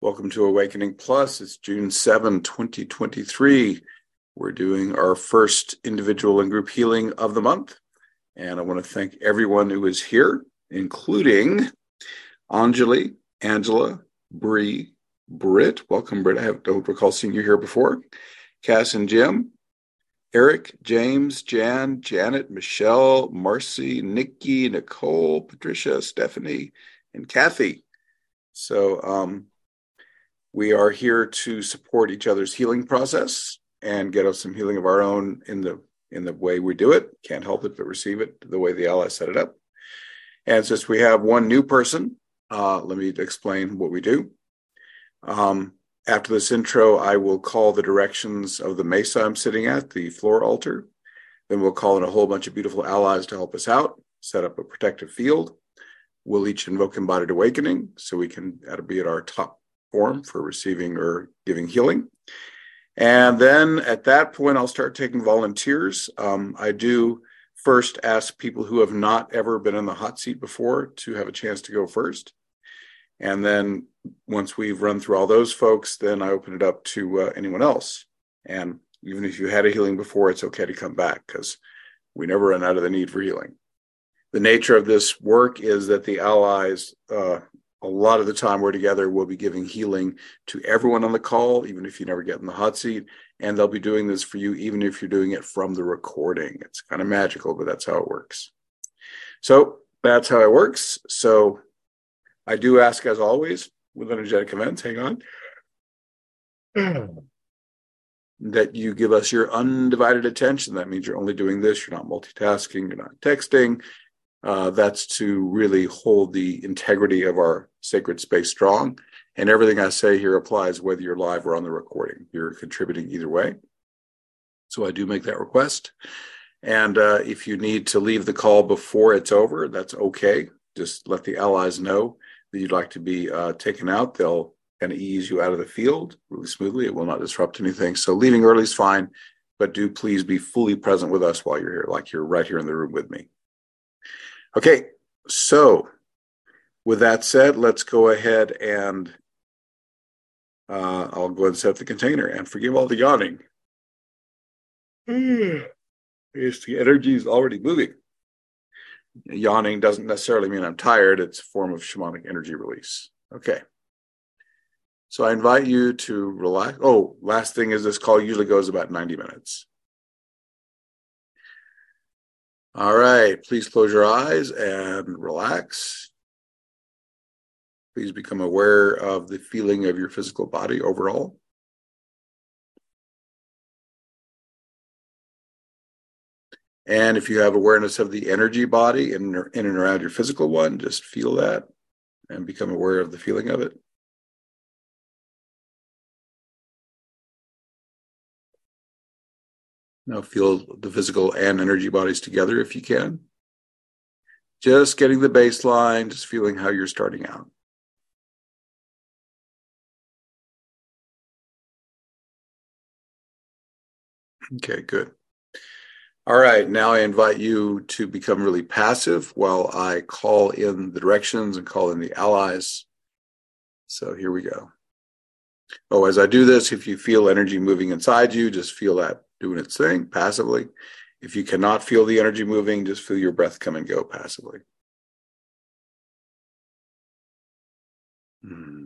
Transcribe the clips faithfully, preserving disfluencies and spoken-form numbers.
Welcome to Awakening Plus. It's June seventh, twenty twenty-three. We're doing our first individual and group healing of the month. And I want to thank everyone who is here, including Anjali, Angela, Bree, Britt. Welcome, Britt. I don't recall seeing you here before. Cass and Jim, Eric, James, Jan, Janet, Michelle, Marcy, Nikki, Nicole, Patricia, Stephanie, and Kathy. So, um, we are here to support each other's healing process and get us some healing of our own in the in the way we do it. Can't help it but receive it the way the allies set it up. And since we have one new person, uh, let me explain what we do. Um, after this intro, I will call the directions of the mesa I'm sitting at, the floor altar. Then we'll call in a whole bunch of beautiful allies to help us out, set up a protective field. We'll each invoke embodied awakening so we can be at our top form for receiving or giving healing. And then at that point, I'll start taking volunteers. Um, I do first ask people who have not ever been in the hot seat before to have a chance to go first. And then once we've run through all those folks, then I open it up to uh, anyone else. And even if you had a healing before, it's okay to come back because we never run out of the need for healing. The nature of this work is that the allies, uh, a lot of the time we're together, we'll be giving healing to everyone on the call, even if you never get in the hot seat. And they'll be doing this for you, even if you're doing it from the recording. It's kind of magical, but that's how it works. So that's how it works. So I do ask, as always, with energetic events, hang on, that you give us your undivided attention. That means you're only doing this. You're not multitasking. You're not texting. Uh, that's to really hold the integrity of our sacred space strong. And everything I say here applies whether you're live or on the recording. You're contributing either way. So I do make that request. And uh, if you need to leave the call before it's over, that's okay. Just let the allies know that you'd like to be uh, taken out. They'll kind of ease you out of the field really smoothly. It will not disrupt anything. So leaving early is fine, but do please be fully present with us while you're here, like you're right here in the room with me. Okay, so with that said, let's go ahead and uh, I'll go ahead and set up the container and forgive all the yawning. The energy is already moving. Yawning doesn't necessarily mean I'm tired. It's a form of shamanic energy release. Okay. So I invite you to relax. Oh, last thing is this call usually goes about ninety minutes. All right, please close your eyes and relax. Please become aware of the feeling of your physical body overall. And if you have awareness of the energy body in, in and around your physical one, just feel that and become aware of the feeling of it. Now feel the physical and energy bodies together if you can. Just getting the baseline, just feeling how you're starting out. Okay, good. All right, now I invite you to become really passive while I call in the directions and call in the allies. So here we go. Oh, as I do this, if you feel energy moving inside you, just feel that doing its thing passively. If you cannot feel the energy moving, just feel your breath come and go passively. Hmm.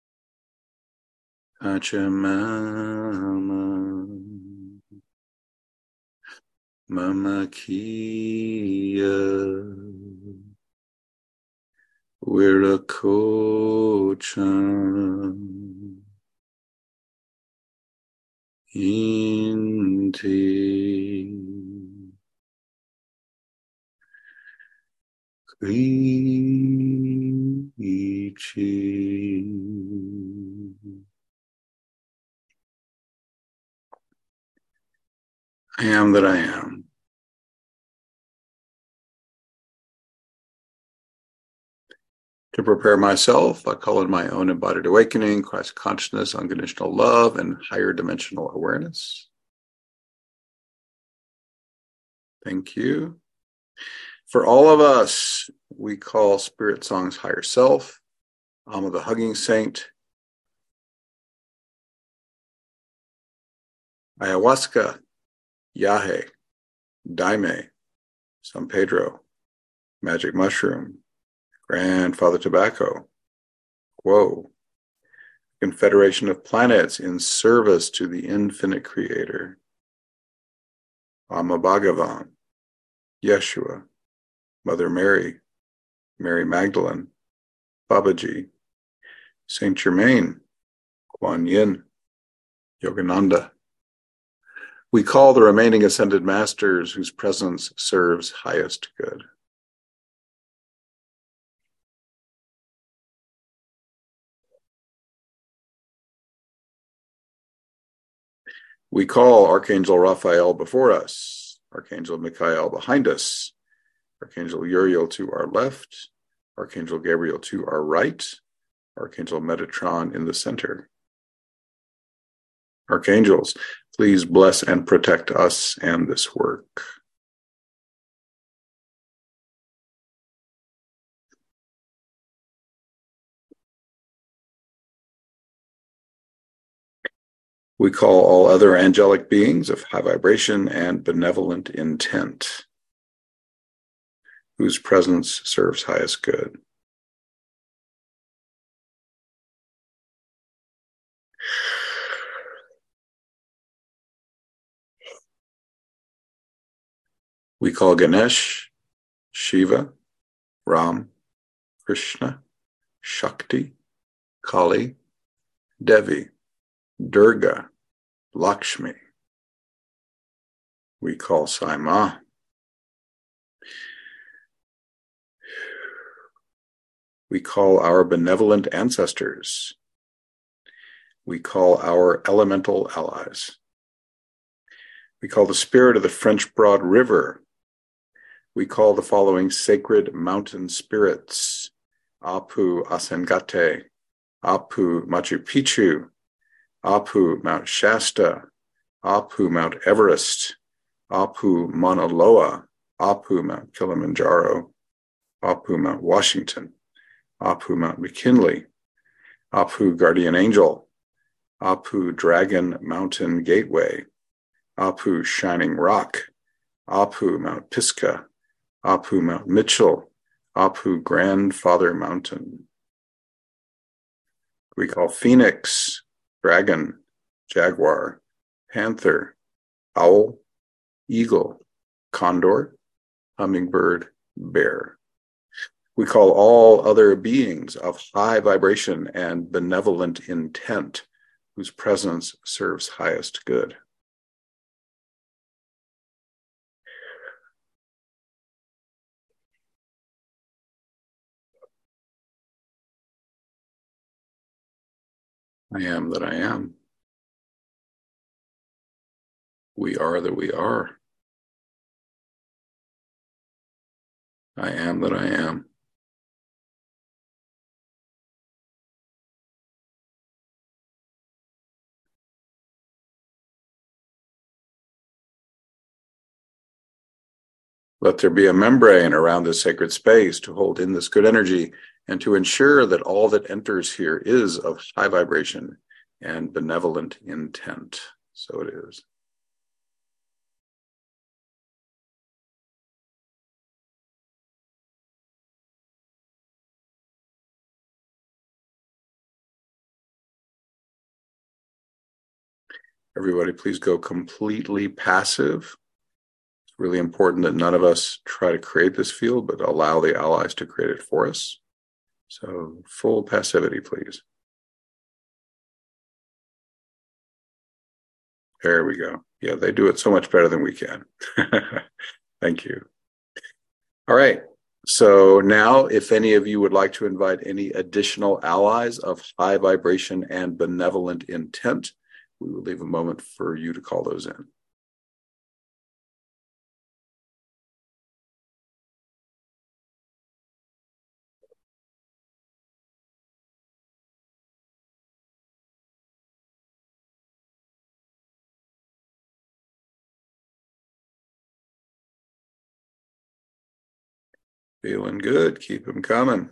Pachamama, Mama Kia, Wiracochan. Inti Krichi I am that I am. To prepare myself, I call in my own embodied awakening, Christ consciousness, unconditional love, and higher dimensional awareness. Thank you. For all of us, we call Spirit Song's higher self, Amma the hugging saint, ayahuasca, yahe, daime, San Pedro, magic mushroom, grandfather tobacco, whoa, confederation of planets in service to the infinite creator, Amma Bhagavan, Yeshua, Mother Mary, Mary Magdalene, Babaji, Saint Germain, Kuan Yin, Yogananda. We call the remaining ascended masters whose presence serves highest good. We call Archangel Raphael before us, Archangel Michael behind us, Archangel Uriel to our left, Archangel Gabriel to our right, Archangel Metatron in the center. Archangels, please bless and protect us and this work. We call all other angelic beings of high vibration and benevolent intent, whose presence serves highest good. We call Ganesh, Shiva, Ram, Krishna, Shakti, Kali, Devi, Durga, Lakshmi. We call Sai Ma. We call our benevolent ancestors. We call our elemental allies. We call the spirit of the French Broad River. We call the following sacred mountain spirits: Apu Asengate, Apu Machu Picchu, Apu Mount Shasta, Apu Mount Everest, Apu Mauna Loa, Apu Mount Kilimanjaro, Apu Mount Washington, Apu Mount McKinley, Apu Guardian Angel, Apu Dragon Mountain Gateway, Apu Shining Rock, Apu Mount Pisgah, Apu Mount Mitchell, Apu Grandfather Mountain. We call Phoenix, Dragon, Jaguar, Panther, Owl, Eagle, Condor, Hummingbird, Bear. We call all other beings of high vibration and benevolent intent, whose presence serves highest good. I am that I am. We are that we are. I am that I am. Let there be a membrane around this sacred space to hold in this good energy and to ensure that all that enters here is of high vibration and benevolent intent. So it is. Everybody, please go completely passive. It's really important that none of us try to create this field, but allow the allies to create it for us. So full passivity, please. There we go. Yeah, they do it so much better than we can. Thank you. All right. So now, if any of you would like to invite any additional allies of high vibration and benevolent intent, we will leave a moment for you to call those in. Feeling good. Keep them coming.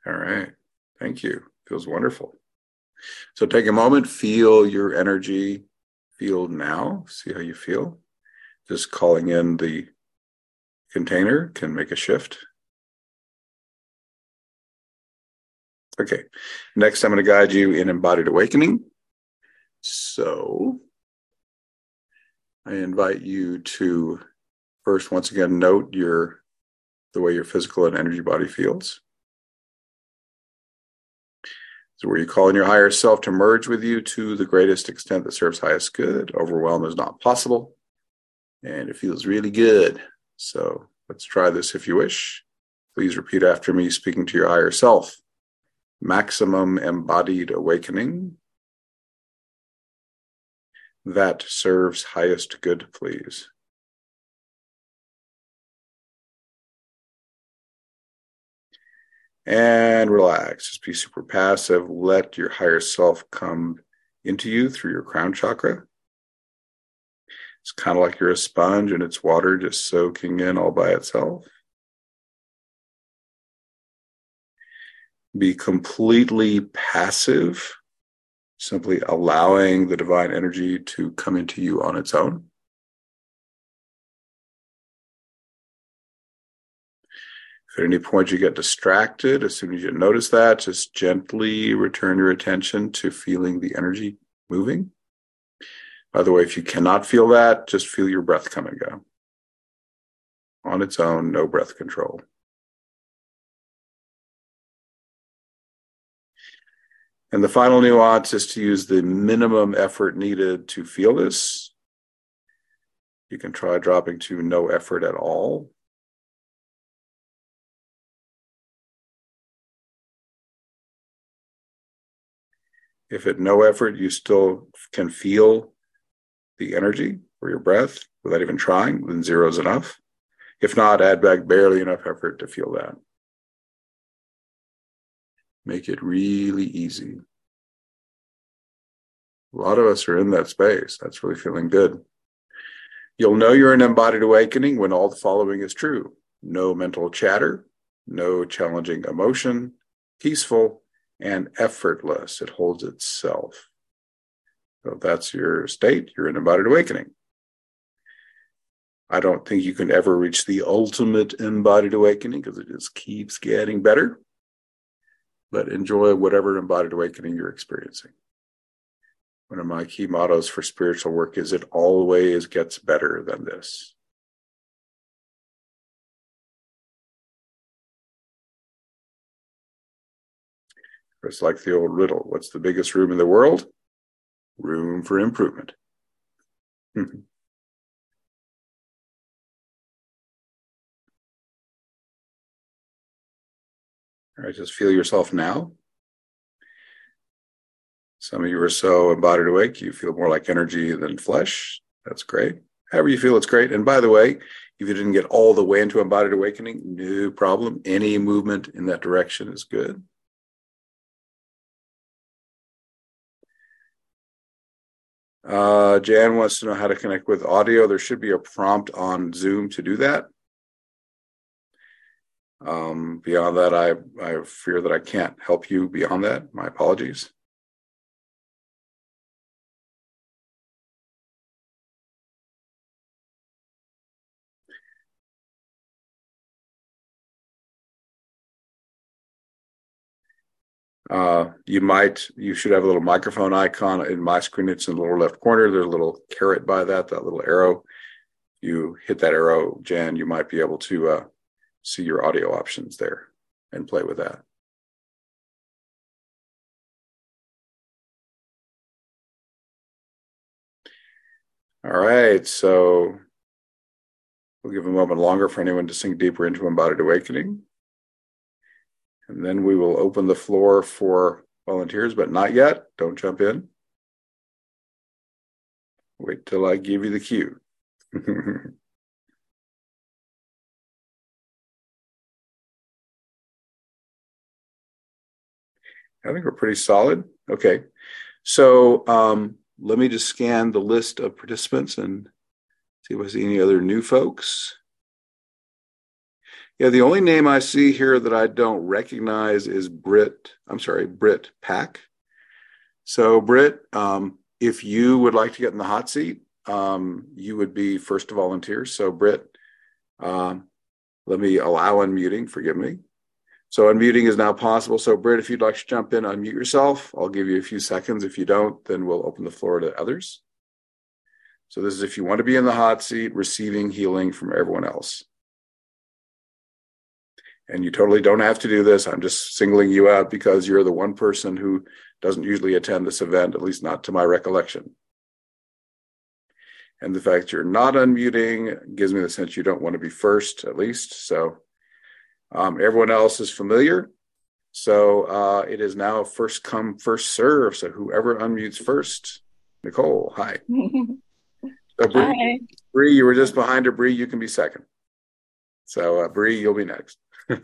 All right. Thank you. Feels wonderful. So take a moment, feel your energy field now. See how you feel. Just calling in the container can make a shift. Okay. Next, I'm going to guide you in embodied awakening. So I invite you to first, once again, note your the way your physical and energy body feels. So where you call in your higher self to merge with you to the greatest extent that serves highest good. Overwhelm is not possible. And it feels really good. So let's try this if you wish. Please repeat after me, speaking to your higher self. Maximum embodied awakening that serves highest good, please. And relax. Just be super passive. Let your higher self come into you through your crown chakra. It's kind of like you're a sponge and it's water just soaking in all by itself. Be completely passive, simply allowing the divine energy to come into you on its own. If at any point you get distracted, as soon as you notice that, just gently return your attention to feeling the energy moving. By the way, if you cannot feel that, just feel your breath come and go. On its own, no breath control. And the final nuance is to use the minimum effort needed to feel this. You can try dropping to no effort at all. If at no effort you still can feel the energy or your breath without even trying, then zero is enough. If not, add back barely enough effort to feel that. Make it really easy. A lot of us are in that space. That's really feeling good. You'll know you're in embodied awakening when all the following is true. No mental chatter, no challenging emotion, peaceful, and effortless. It holds itself. So if that's your state, you're in embodied awakening. I don't think you can ever reach the ultimate embodied awakening because it just keeps getting better. But enjoy whatever embodied awakening you're experiencing. One of my key mottos for spiritual work is it always gets better than this. It's like the old riddle. What's the biggest room in the world? Room for improvement. Mm-hmm. All right, just feel yourself now. Some of you are so embodied awake, you feel more like energy than flesh. That's great. However you feel, it's great. And by the way, if you didn't get all the way into embodied awakening, no problem. Any movement in that direction is good. Uh, Jan wants to know how to connect with audio. There should be a prompt on Zoom to do that. Um, beyond that, I, I fear that I can't help you beyond that. My apologies. Uh, you might, you should have a little microphone icon in my screen. It's in the lower left corner. There's a little caret by that, that little arrow. You hit that arrow, Jan, you might be able to uh, see your audio options there and play with that. All right, so we'll give a moment longer for anyone to sink deeper into embodied awakening. And then we will open the floor for volunteers, but not yet. Don't jump in. Wait till I give you the cue. I think we're pretty solid. Okay. So um, let me just scan the list of participants and see if I see any other new folks. Yeah, the only name I see here that I don't recognize is Britt. I'm sorry, Britt Pack. So, Britt, um, if you would like to get in the hot seat, um, you would be first to volunteer. So, Britt, um, let me allow unmuting. Forgive me. So, unmuting is now possible. So, Britt, if you'd like to jump in, unmute yourself. I'll give you a few seconds. If you don't, then we'll open the floor to others. So, this is if you want to be in the hot seat, receiving healing from everyone else. And you totally don't have to do this. I'm just singling you out because you're the one person who doesn't usually attend this event, at least not to my recollection. And the fact you're not unmuting gives me the sense you don't want to be first, at least. So um, everyone else is familiar. So uh, it is now first come, first serve. So whoever unmutes first. Nicole, hi. So Bree, Hi. Bree, you were just behind her. Bree, you can be second. So uh, Bree, you'll be next.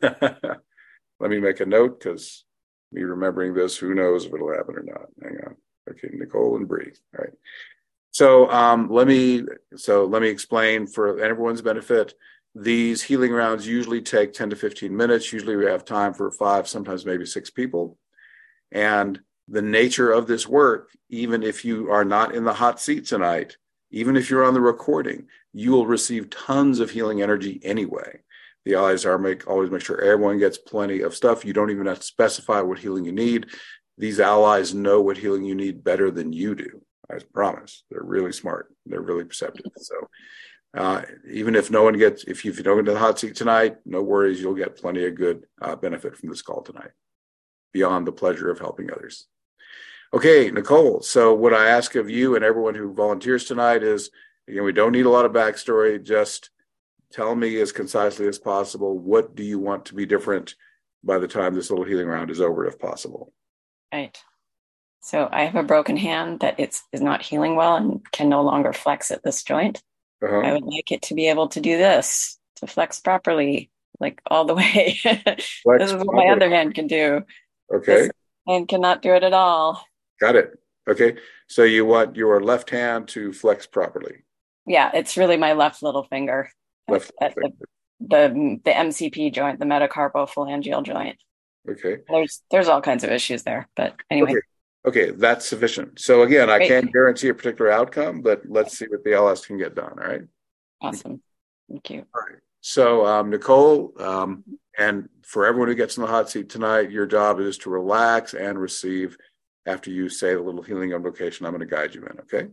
Let me make a note because me remembering this, who knows if it'll happen or not. Hang on. Okay, Nicole and Bree. All right. So um, let me so let me explain for everyone's benefit. These healing rounds usually take ten to fifteen minutes. Usually we have time for five, sometimes maybe six people. And the nature of this work, even if you are not in the hot seat tonight, even if you're on the recording, you will receive tons of healing energy anyway. The allies are make always make sure everyone gets plenty of stuff. You don't even have to specify what healing you need. These allies know what healing you need better than you do. I promise. They're really smart. They're really perceptive. So uh, even if no one gets, if you, if you don't get to the hot seat tonight, no worries. You'll get plenty of good uh, benefit from this call tonight, beyond the pleasure of helping others. Okay, Nicole. So what I ask of you and everyone who volunteers tonight is, again, we don't need a lot of backstory. Just tell me as concisely as possible, what do you want to be different by the time this little healing round is over, if possible? Right. So I have a broken hand that it's is not healing well and can no longer flex at this joint. Uh-huh. I would like it to be able to do this, to flex properly, like all the way. This Flex is what my properly. other hand can do. Okay, This hand cannot do it at all. got it. Okay, so you want your left hand to flex properly. Yeah, it's really my left little finger at, Left at the, finger. the the M C P joint, the metacarpophalangeal joint. Okay. There's there's all kinds of issues there, but Okay. anyway, Okay, that's sufficient. So again, I great, can't guarantee a particular outcome, but let's see what the L S can get done. All right. awesome, thank you. All right. So um, Nicole, um, and for everyone who gets in the hot seat tonight, your job is to relax and receive after you say the little healing invocation. I'm going to guide you in. Okay.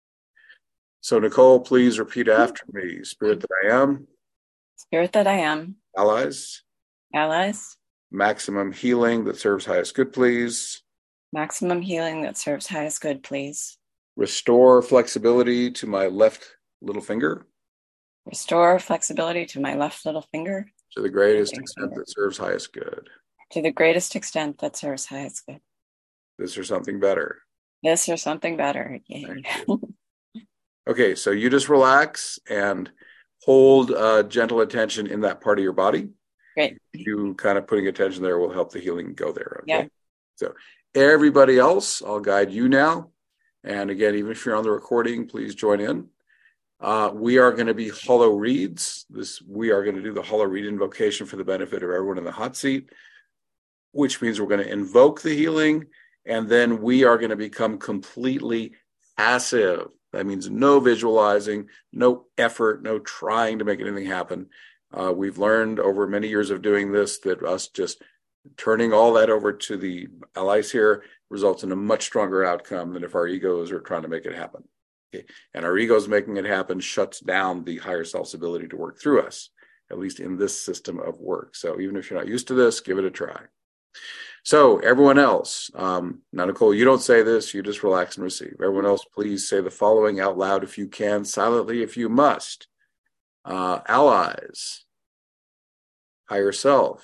So Nicole, please repeat after me. Spirit that I am, Spirit that I am, allies, allies. maximum healing that serves highest good, please. Maximum healing that serves highest good, please. Restore flexibility to my left little finger Restore flexibility to my left little finger. to the greatest extent that serves highest good. To the greatest extent that serves highest good. This or something better. This or something better. Yay. Okay, so you just relax and hold uh, gentle attention in that part of your body. Great. You kind of putting attention there will help the healing go there. Okay. Yeah. So everybody else, I'll guide you now. And again, even if you're on the recording, please join in. Uh, we are going to be hollow reads. This we are going to do the hollow read invocation for the benefit of everyone in the hot seat, which means we're going to invoke the healing, and then we are going to become completely passive. That means no visualizing, no effort, no trying to make anything happen. Uh, we've learned over many years of doing this that us just turning all that over to the allies here results in a much stronger outcome than if our egos are trying to make it happen. Okay. And our egos making it happen shuts down the higher self's ability to work through us, at least in this system of work. So even if you're not used to this, give it a try. So everyone else, um, now, Nicole, you don't say this, you just relax and receive. Everyone else, please say the following out loud if you can, silently if you must. Uh, allies, higher self,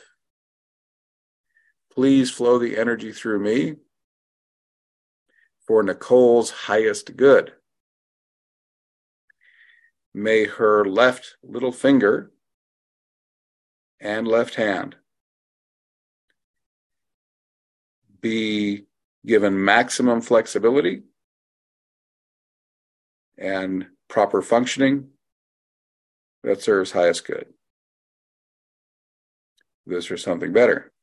please flow the energy through me for Nicole's highest good. May her left little finger and left hand be given maximum flexibility and proper functioning that serves highest good. this or something better.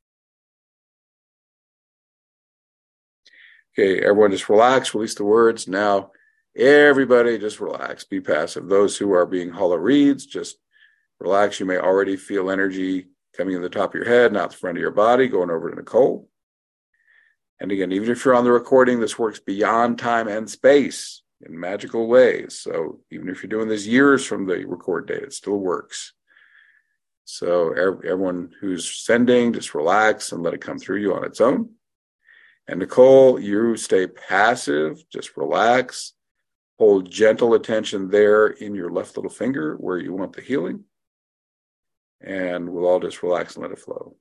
Okay, everyone just relax, release the words. Now, everybody just relax, be passive. Those who are being hollow reeds, just relax. You may already feel energy coming in the top of your head, not the front of your body, going over to Nicole. And again, even if you're on the recording, this works beyond time and space in magical ways. So even if you're doing this years from the record date, it still works. So everyone who's sending, just relax and let it come through you on its own. And Nicole, you stay passive, just relax. Hold gentle attention there in your left little finger where you want the healing. And we'll all just relax and let it flow.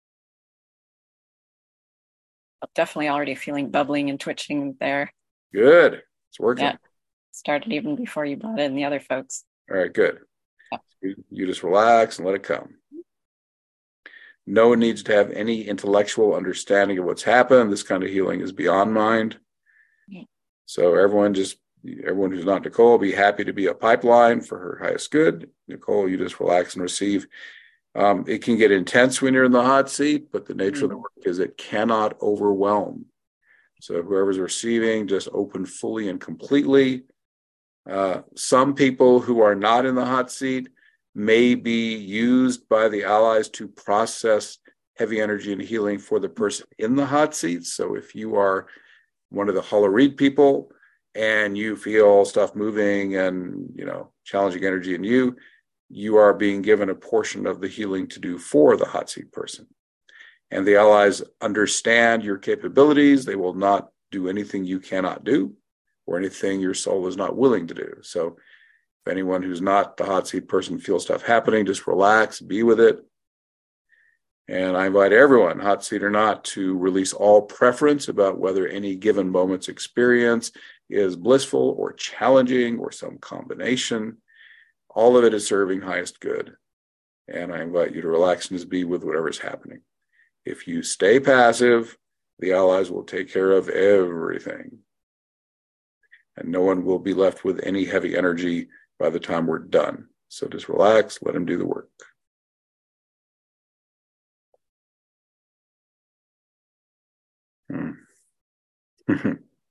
Definitely already feeling bubbling and twitching there. Good. It's working. Yeah. Started even before you brought in the other folks. All right, good. Yeah. You, you just relax and let it come. No one needs to have any intellectual understanding of what's happened. This kind of healing is beyond mind. Yeah. So everyone just, everyone who's not Nicole, be happy to be a pipeline for her highest good. Nicole, you just relax and receive. Um, it can get intense when you're in the hot seat, but the nature mm-hmm. of the work is it cannot overwhelm. So whoever's receiving, just open fully and completely. Uh, some people who are not in the hot seat may be used by the allies to process heavy energy and healing for the person in the hot seat. So if you are one of the hollow reed people and you feel stuff moving and, you know, challenging energy in you, you are being given a portion of the healing to do for the hot seat person. And the allies understand your capabilities. They will not do anything you cannot do or anything your soul is not willing to do. So if anyone who's not the hot seat person feels stuff happening, just relax, be with it. And I invite everyone, hot seat or not, to release all preference about whether any given moment's experience is blissful or challenging or some combination. All of it is serving highest good. And I invite you to relax and just be with whatever's happening. If you stay passive, the allies will take care of everything. And no one will be left with any heavy energy by the time we're done. So just relax, let them do the work. Hmm.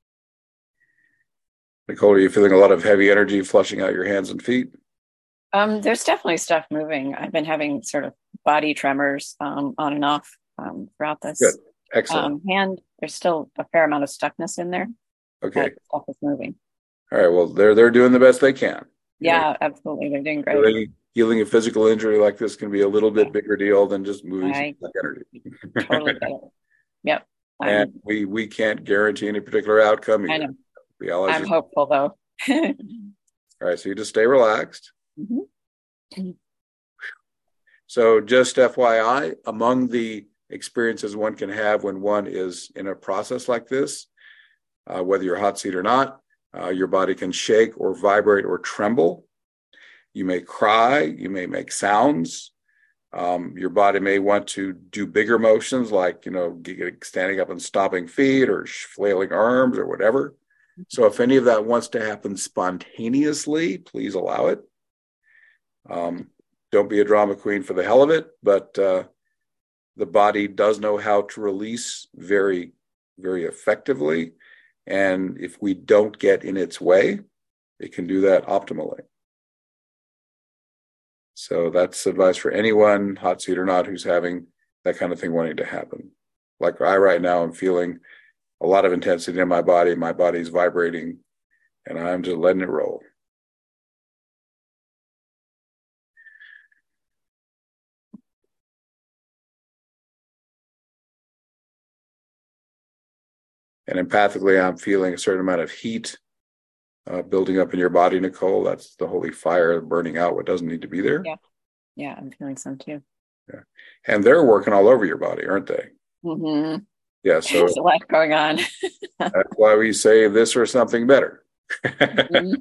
Nicole, are you feeling a lot of heavy energy flushing out your hands and feet? Um, there's definitely stuff moving. I've been having sort of body tremors um, on and off um, throughout this. Good. Excellent. Um, hand, there's still a fair amount of stuckness in there. Okay. Stuff is moving. All right. Well, they're they're doing the best they can. You yeah, know, absolutely. They're doing great. Healing, healing a physical injury like this can be a little bit yeah. bigger deal than just moving I some energy. Totally get it. Yep. I'm, and we we can't guarantee any particular outcome either. I know. The allies I'm just, hopeful though. All right. So you just stay relaxed. Mm-hmm. So just F Y I, among the experiences one can have when one is in a process like this, uh, whether you're hot seat or not, uh, your body can shake or vibrate or tremble. You may cry, you may make sounds. Um, your body may want to do bigger motions like, you know, standing up and stomping feet or flailing arms or whatever. So if any of that wants to happen spontaneously, please allow it. Um, don't be a drama queen for the hell of it, but uh, the body does know how to release very, very effectively. And if we don't get in its way, it can do that optimally. So that's advice for anyone, hot seat or not, who's having that kind of thing wanting to happen. Like I right now am feeling a lot of intensity in my body. My body's vibrating, and I'm just letting it roll. And empathically, I'm feeling a certain amount of heat uh, building up in your body, Nicole. That's the holy fire burning out what doesn't need to be there. Yeah, yeah, I'm feeling some too. Yeah, and they're working all over your body, aren't they? Mm-hmm. Yeah, so there's a lot going on. That's why we say this or something better. Mm-hmm.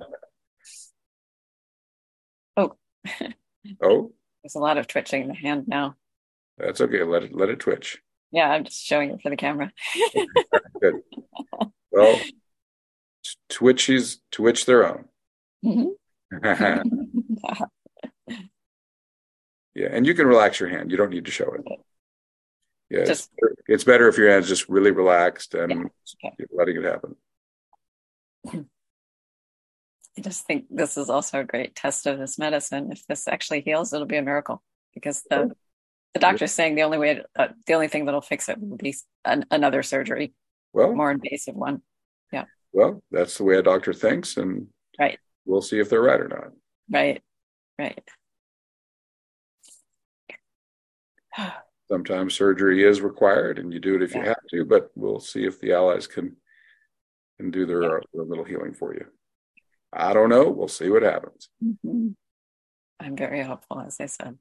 Oh, oh, there's a lot of twitching in the hand now. That's okay. Let it let it twitch. Yeah, I'm just showing it for the camera. Good. Well, twitchies twitch their own. Mm-hmm. Yeah, and you can relax your hand. You don't need to show it. Okay. Yeah, Just, it's, it's better if your hand's just really relaxed and yeah. Okay. letting it happen. I just think this is also a great test of this medicine. If this actually heals, it'll be a miracle, because the, the doctor's saying the only way, to, uh, the only thing that'll fix it will be an, another surgery, well, more invasive one. Yeah. Well, that's the way a doctor thinks, and right. We'll see if they're right or not. Right. Right. Sometimes surgery is required, and you do it if yeah. you have to. But we'll see if the allies can can do their, yeah. their little healing for you. I don't know. We'll see what happens. Mm-hmm. I'm very hopeful, as I said.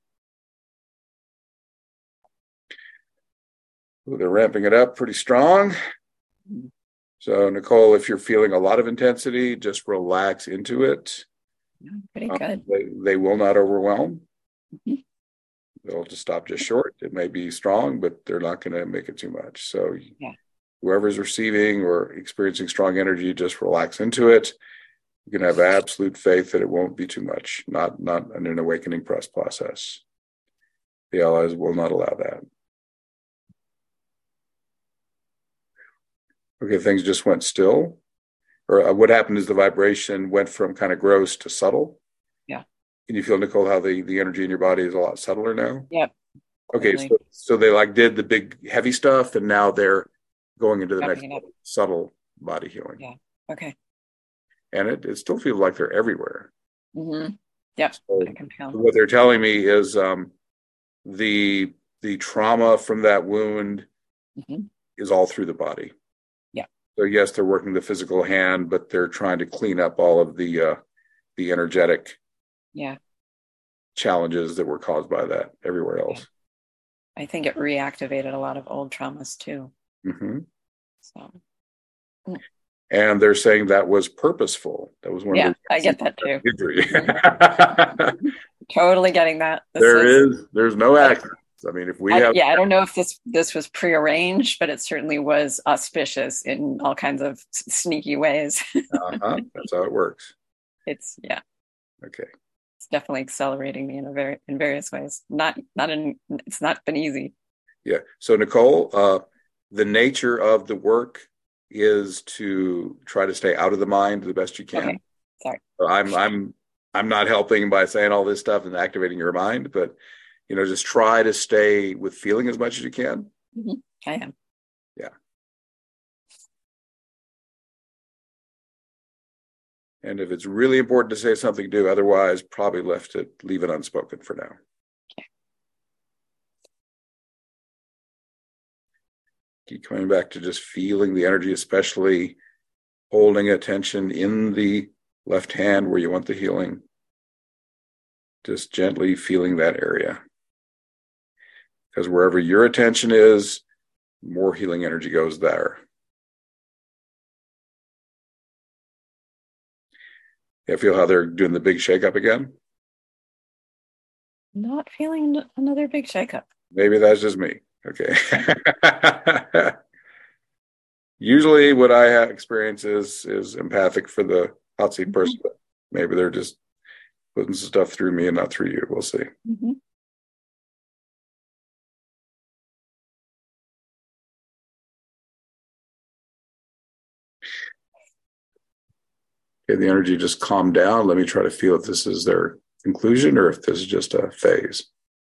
Ooh, they're ramping it up pretty strong. Mm-hmm. So, Nicole, if you're feeling a lot of intensity, just relax into it. Yeah, pretty good. Um, they, they will not overwhelm. Mm-hmm. They'll just stop just short. It may be strong, but they're not going to make it too much. So, yeah. whoever's receiving or experiencing strong energy, just relax into it. You can have absolute faith that it won't be too much, not not an awakening press process. The allies will not allow that. Okay, things just went still. Or uh, what happened is the vibration went from kind of gross to subtle. Yeah. Can you feel, Nicole, how the, the energy in your body is a lot subtler now? Yep. Okay, so, so they like did the big heavy stuff, and now they're going into the Dropping next subtle body healing. Yeah. Okay. And it, it still feels like they're everywhere. Mm-hmm. Yep. So I can tell. What they're telling me is um, the the trauma from that wound mm-hmm. is all through the body. Yeah. So yes, they're working the physical hand, but they're trying to clean up all of the uh, the energetic yeah challenges that were caused by that everywhere else. Yeah. I think it reactivated a lot of old traumas too. Mm-hmm. So. And they're saying that was purposeful. That was one yeah, of the I get that too. Injury. Mm-hmm. Totally getting that. This there was, is, there's no accidents. I mean, if we I, have, yeah, I don't know if this this was prearranged, but it certainly was auspicious in all kinds of sneaky ways. uh-huh. That's how it works. It's yeah. Okay. It's definitely accelerating me in a very in various ways. Not not in. It's not been easy. Yeah. So Nicole, uh, the nature of the work is to try to stay out of the mind the best you can. Okay. Sorry. So I'm I'm I'm not helping by saying all this stuff and activating your mind, but you know, just try to stay with feeling as much as you can. Mm-hmm. I am. Yeah. And if it's really important to say something, do. Otherwise, probably left it, leave it unspoken for now. Okay. Keep coming back to just feeling the energy, especially holding attention in the left hand where you want the healing. Just gently feeling that area. Because wherever your attention is, more healing energy goes there. Yeah, feel how they're doing the big shakeup again? Not feeling another big shakeup. Maybe that's just me. Okay. Usually what I experience is, is empathic for the hot seat person. Mm-hmm. Maybe they're just putting some stuff through me and not through you. We'll see. Mm-hmm. Okay, the energy just calmed down. Let me try to feel if this is their conclusion or if this is just a phase.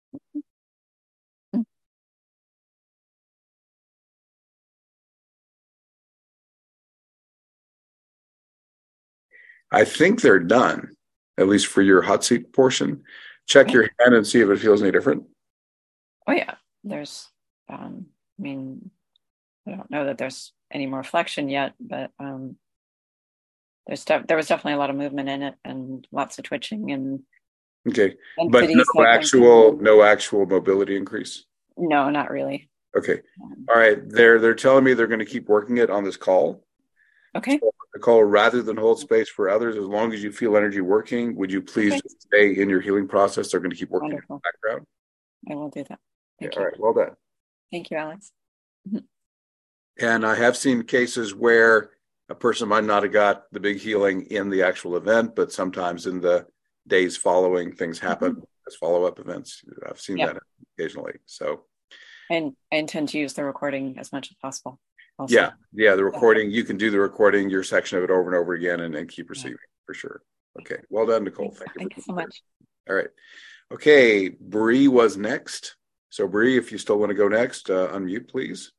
I think they're done, at least for your hot seat portion. Check okay. your hand and see if it feels any different. Oh, yeah. There's, um, I mean, I don't know that there's any more flexion yet, but um, there's def- there was definitely a lot of movement in it and lots of twitching and okay, and but no actual no actual mobility increase. No, not really. Okay, um, all right. They're they're telling me they're going to keep working it on this call. Okay. So Nicole, rather than hold space for others, as long as you feel energy working, would you please okay. stay in your healing process? They're going to keep working Wonderful. In the background. I will do that. Thank yeah, you. All right. Well done. Thank you, Alex. And I have seen cases where a person might not have got the big healing in the actual event, but sometimes in the days following, things happen. Mm-hmm. as follow-up events. I've seen Yep. that occasionally. So, and I intend to use the recording as much as possible. Also. Yeah, yeah, the recording, you can do the recording, your section of it over and over again and then keep receiving yeah. for sure. Okay, well done, Nicole. Thank, Thank you. Thank you so much. All right. Okay, Bree was next. So Bree, if you still want to go next, uh, unmute, please.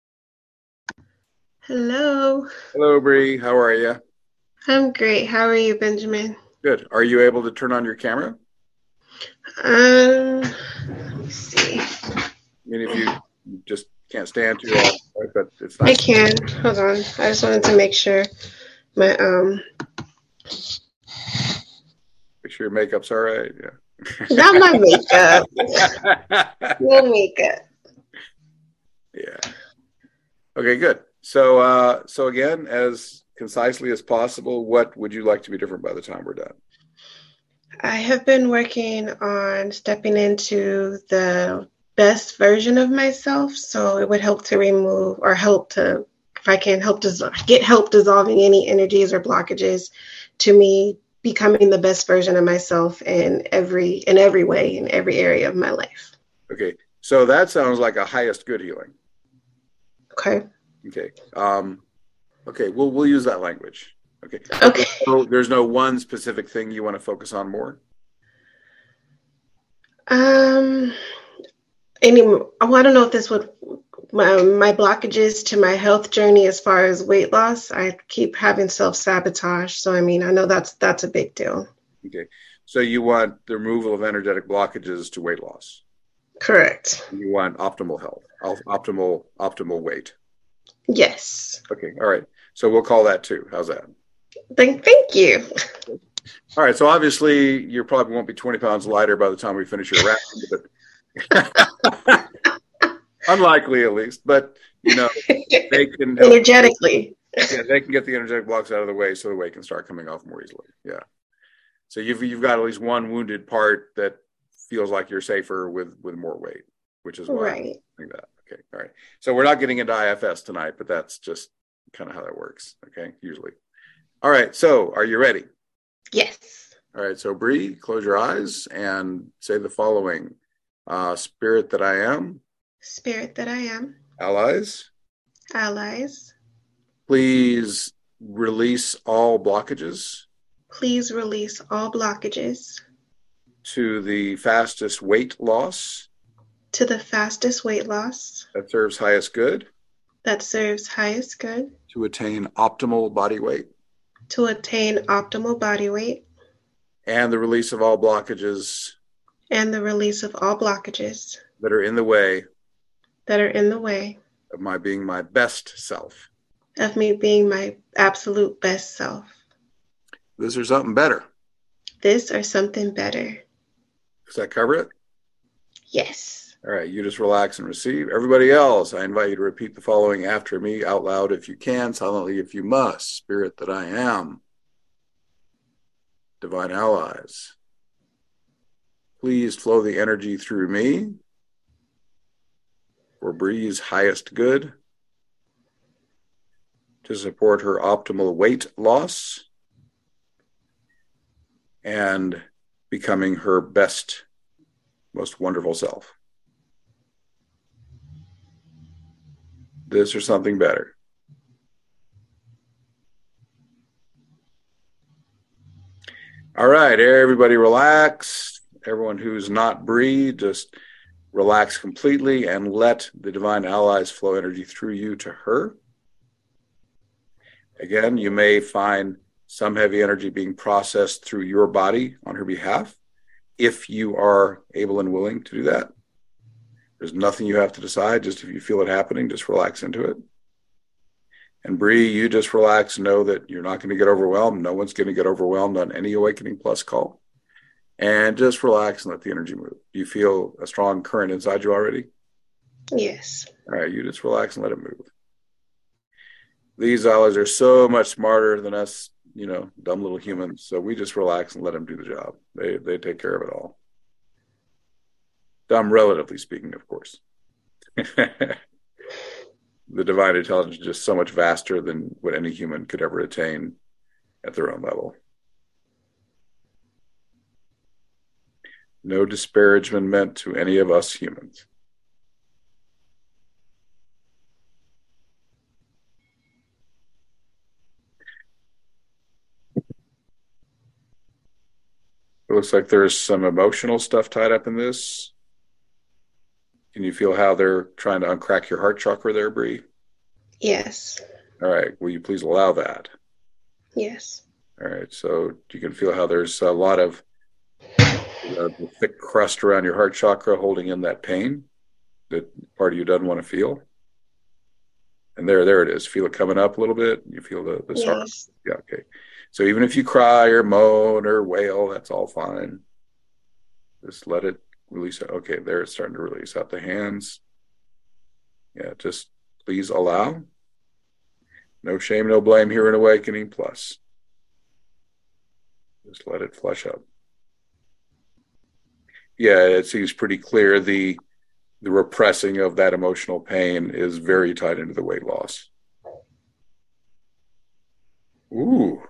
Hello. Hello, Bree. How are you? I'm great. How are you, Benjamin? Good. Are you able to turn on your camera? Um, let me see. I mean, if you just can't stand too long, but it's nice. I can. Hold on. I just wanted to make sure my um. Make sure your makeup's all right. Yeah. Not my makeup. No makeup. Yeah. Okay, good. So, uh, so again, as concisely as possible, what would you like to be different by the time we're done? I have been working on stepping into the best version of myself, so it would help to remove or help to, if I can help to get help dissolving any energies or blockages to me becoming the best version of myself in every in every way, in every area of my life. Okay, so that sounds like a highest good healing. Okay. Okay. Um, okay, we'll we'll use that language. Okay. Okay. So there's no one specific thing you want to focus on more? Um, any, oh, I don't know if this would, my, my blockages to my health journey as far as weight loss, I keep having self-sabotage. So, I mean, I know that's, that's a big deal. Okay. So you want the removal of energetic blockages to weight loss? Correct. You want optimal health, optimal, optimal weight? Yes. Okay. All right. So we'll call that too. How's that? Thank, thank you. All right. So obviously you probably won't be twenty pounds lighter by the time we finish your wrap. But unlikely at least, but you know, they can help energetically. Yeah, they can get the energetic blocks out of the way so the weight can start coming off more easily. Yeah. So you've you've got at least one wounded part that feels like you're safer with with more weight, which is why right. I'm doing that. Okay. All right. So we're not getting into I F S tonight, but that's just kind of how that works. Okay. Usually. All right. So are you ready? Yes. All right. So Bree, close your eyes and say the following. Uh, spirit that I am. Spirit that I am. Allies. Allies. Please release all blockages. Please release all blockages. To the fastest weight loss. To the fastest weight loss. That serves highest good. That serves highest good. To attain optimal body weight. To attain optimal body weight. And the release of all blockages. And the release of all blockages. That are in the way. That are in the way. Of my being my best self. Of me being my absolute best self. This or something better. This or something better. Does that cover it? Yes. All right, you just relax and receive. Everybody else, I invite you to repeat the following after me out loud if you can, silently if you must. Spirit that I am. Divine allies. Please flow the energy through me for Bree's highest good to support her optimal weight loss and becoming her best, most wonderful self. This or something better. All right, everybody relax. Everyone who's not Bree, just relax completely and let the divine allies flow energy through you to her. Again, you may find some heavy energy being processed through your body on her behalf, if you are able and willing to do that. There's nothing you have to decide. Just if you feel it happening, just relax into it. And Bree, you just relax. Know that you're not going to get overwhelmed. No one's going to get overwhelmed on any Awakening Plus call. And just relax and let the energy move. Do you feel a strong current inside you already? Yes. All right, you just relax and let it move. These allies are so much smarter than us, you know, dumb little humans. So we just relax and let them do the job. They they take care of it all. Dumb, relatively speaking, of course. The divine intelligence is just so much vaster than what any human could ever attain at their own level. No disparagement meant to any of us humans. It looks like there's some emotional stuff tied up in this. Can you feel how they're trying to uncrack your heart chakra there, Bree? Yes. All right. Will you please allow that? Yes. All right. So you can feel how there's a lot of uh, the thick crust around your heart chakra holding in that pain that part of you doesn't want to feel. And there, there it is. Feel it coming up a little bit. You feel the, the sorrow. Yes. Yeah. Okay. So even if you cry or moan or wail, that's all fine. Just let it release it. Okay. There, it's starting to release out the hands. Yeah. Just please allow. No shame, no blame here in Awakening Plus. Just let it flush up. Yeah, it seems pretty clear. The the repressing of that emotional pain is very tied into the weight loss. Ooh.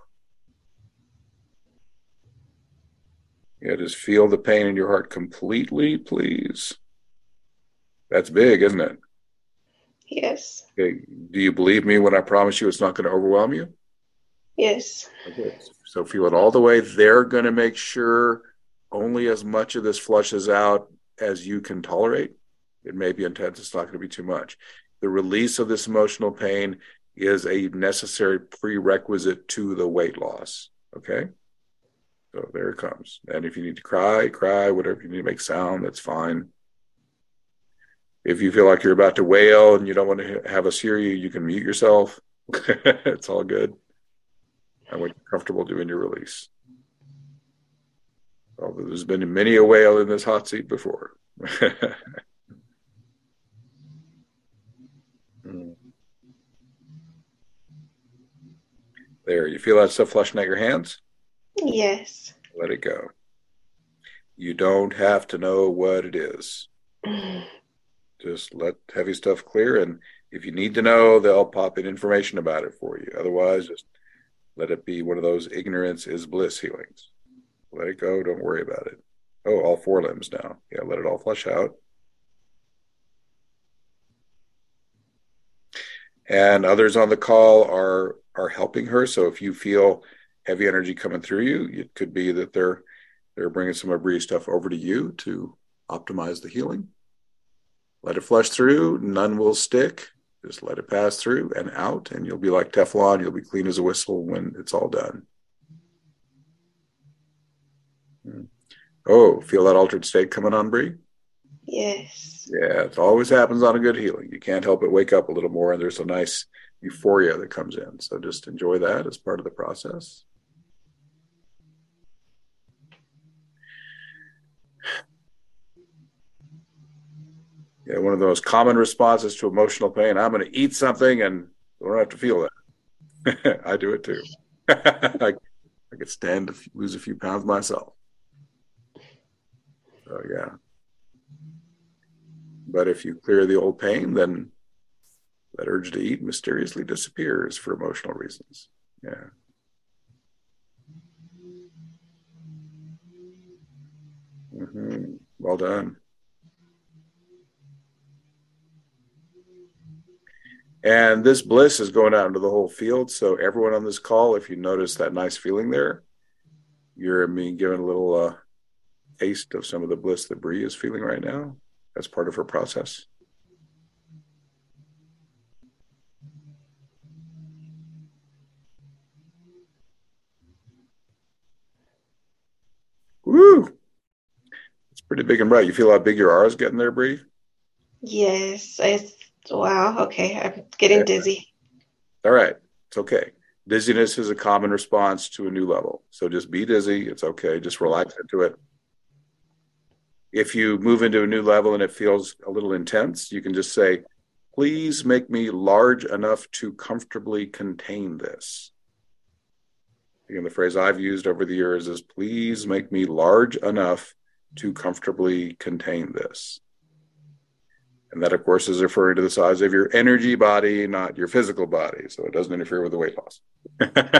Yeah, just feel the pain in your heart completely, please. That's big, isn't it? Yes. Okay. Do you believe me when I promise you it's not going to overwhelm you? Yes. Okay. So feel it all the way. They're going to make sure only as much of this flushes out as you can tolerate. It may be intense. It's not going to be too much. The release of this emotional pain is a necessary prerequisite to the weight loss. Okay. So there it comes. And if you need to cry, cry, whatever you need to make sound, that's fine. If you feel like you're about to wail and you don't want to have us hear you, you can mute yourself. It's all good. I want you comfortable doing your release. Although there's been many a wail in this hot seat before. There, you feel that stuff flushing out your hands? Yes. Let it go. You don't have to know what it is. Just let heavy stuff clear, and if you need to know, they'll pop in information about it for you. Otherwise, just let it be one of those ignorance is bliss healings. Let it go. Don't worry about it. Oh, all four limbs now. Yeah, let it all flush out. And others on the call are are helping her. So if you feel heavy energy coming through you, it could be that they're they're bringing some of Bree's stuff over to you to optimize the healing. Let it flush through. None will stick. Just let it pass through and out, and you'll be like Teflon. You'll be clean as a whistle when it's all done. Oh, feel that altered state coming on, Bree? Yes. Yeah, it always happens on a good healing. You can't help but wake up a little more, and there's a nice euphoria that comes in. So just enjoy that as part of the process. Yeah, one of the most common responses to emotional pain, I'm going to eat something and I don't have to feel that. I do it too. I, I could stand to lose a few pounds myself. So, yeah. But if you clear the old pain, then that urge to eat mysteriously disappears for emotional reasons. Yeah. Mm-hmm. Well done. And this bliss is going out into the whole field. So everyone on this call, if you notice that nice feeling there, you're being given a little uh, taste of some of the bliss that Bree is feeling right now. That's part of her process. Woo! It's pretty big and bright. You feel how big your R is getting there, Bree? Yes. It's, wow. Okay. I'm getting Yeah. dizzy. All right. It's okay. Dizziness is a common response to a new level. So just be dizzy. It's okay. Just relax into it. If you move into a new level and it feels a little intense, you can just say, please make me large enough to comfortably contain this. Again, the phrase I've used over the years is, please make me large enough to comfortably contain this. And that, of course, is referring to the size of your energy body, not your physical body. So it doesn't interfere with the weight loss.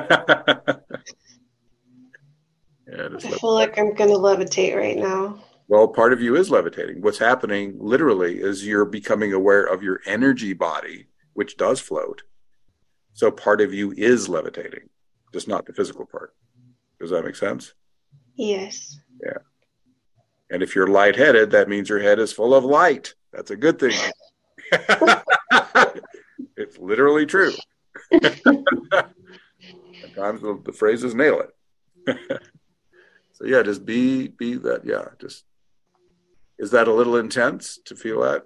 Yeah, I feel like I'm going to levitate right now. Well, part of you is levitating. What's happening literally is you're becoming aware of your energy body, which does float. So part of you is levitating, just not the physical part. Does that make sense? Yes. Yeah. And if you're lightheaded, that means your head is full of light. That's a good thing. It's literally true. Sometimes the, the phrases nail it. So yeah, just be be that. Yeah, just is that a little intense to feel that?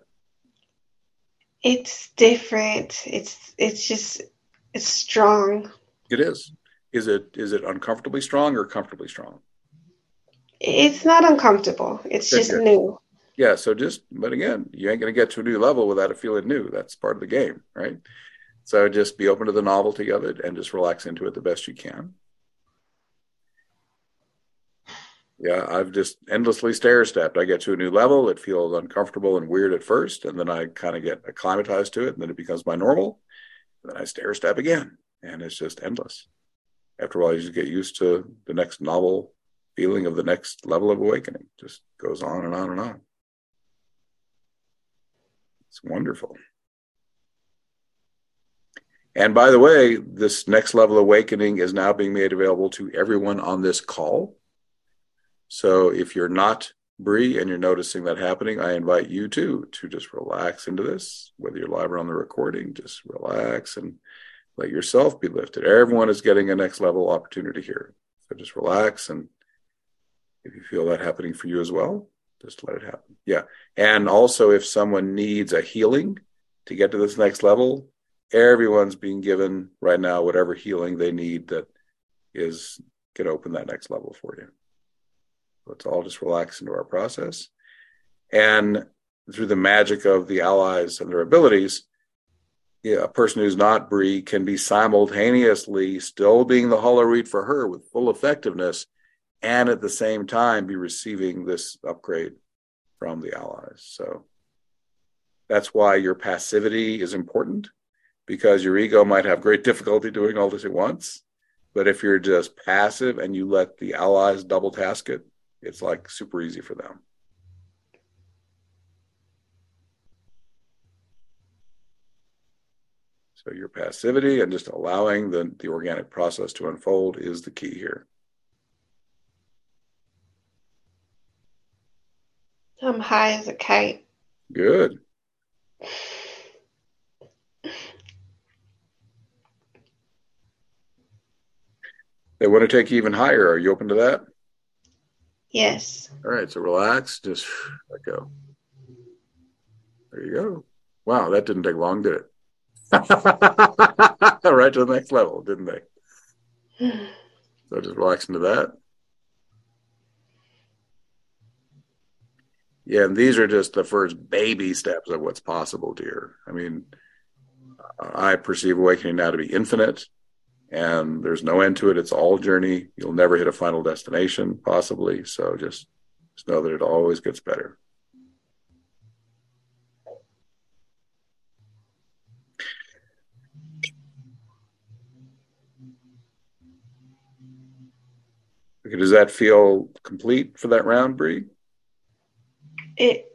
It's different. It's it's just it's strong. It is. Is it is it uncomfortably strong or comfortably strong? It's not uncomfortable. It's Good, just good. new. Yeah. So just, but again, you ain't going to get to a new level without it feeling new. That's part of the game, right? So just be open to the novelty of it and just relax into it the best you can. Yeah, I've just endlessly stair-stepped. I get to a new level. It feels uncomfortable and weird at first, and then I kind of get acclimatized to it, and then it becomes my normal. And then I stair-step again, and it's just endless. After a while, you just get used to the next novel feeling of the next level of awakening. Just goes on and on and on. It's wonderful. And by the way, this next level awakening is now being made available to everyone on this call. So if you're not Bree and you're noticing that happening, I invite you too to just relax into this, whether you're live or on the recording, just relax and let yourself be lifted. Everyone is getting a next level opportunity here. So just relax. And if you feel that happening for you as well, just let it happen. Yeah. And also if someone needs a healing to get to this next level, everyone's being given right now whatever healing they need that is can open that next level for you. Let's all just relax into our process. And through the magic of the allies and their abilities, yeah, a person who's not Bree can be simultaneously still being the hollow reed for her with full effectiveness and at the same time be receiving this upgrade from the allies. So that's why your passivity is important, because your ego might have great difficulty doing all this at once. But if you're just passive and you let the allies double task it, it's like super easy for them. So your passivity and just allowing the, the organic process to unfold is the key here. I'm high as a kite. Good. They want to take you even higher. Are you open to that? Yes. All right. So relax. Just let go. There you go. Wow. That didn't take long, did it? Right to the next level, didn't they? So just relax into that. Yeah. And these are just the first baby steps of what's possible, dear. I mean, I perceive awakening now to be infinite. And there's no end to it. It's all journey. You'll never hit a final destination, possibly. So just, just know that it always gets better. Okay, does that feel complete for that round, Bree? It.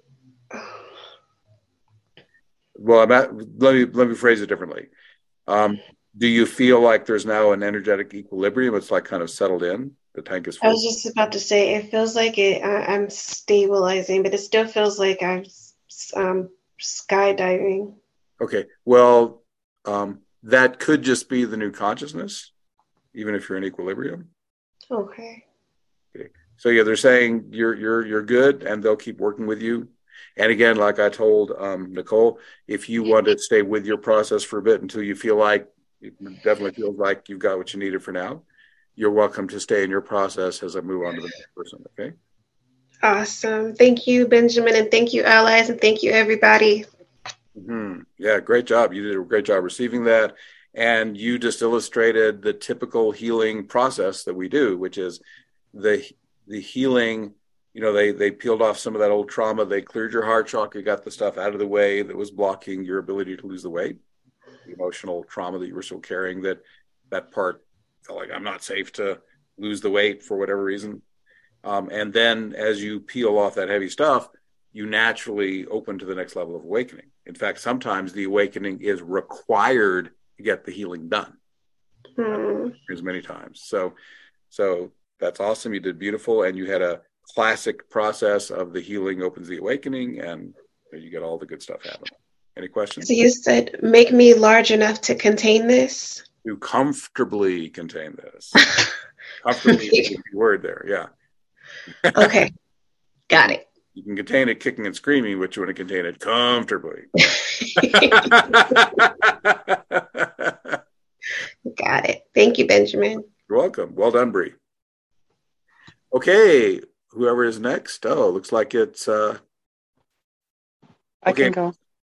Well, I'm at, let me let me phrase it differently. Um, do you feel like there's now an energetic equilibrium? It's like kind of settled in. The tank is full. I was just about to say, it feels like it. I, I'm stabilizing, but it still feels like I'm um, skydiving. Okay. Well, um, that could just be the new consciousness, even if you're in equilibrium. Okay. Okay. So yeah, they're saying you're you're you're good, and they'll keep working with you. And again, like I told um, Nicole, if you want to stay with your process for a bit until you feel like it definitely feels like you've got what you needed for now, you're welcome to stay in your process as I move on to the next person. Okay. Awesome. Thank you, Benjamin, and thank you, allies, and thank you, everybody. Mm-hmm. Yeah, great job. You did a great job receiving that. And you just illustrated the typical healing process that we do, which is the the healing. You know, they they peeled off some of that old trauma. They cleared your heart chakra, got the stuff out of the way that was blocking your ability to lose the weight, the emotional trauma that you were still carrying, that that part felt like I'm not safe to lose the weight for whatever reason. Um, and then as you peel off that heavy stuff, you naturally open to the next level of awakening. In fact, sometimes the awakening is required to get the healing done. Mm. As many times. So, so that's awesome. You did beautiful, and you had a classic process of the healing opens the awakening, and you get all the good stuff happening. Any questions? So you said, make me large enough to contain this? To comfortably contain this. Comfortably is a good word there, yeah. Okay, got it. You can contain it kicking and screaming, but you want to contain it comfortably. Got it. Thank you, Benjamin. You're welcome. Well done, Bree. Okay, whoever is next. Oh, looks like it's... Uh... I okay. can go.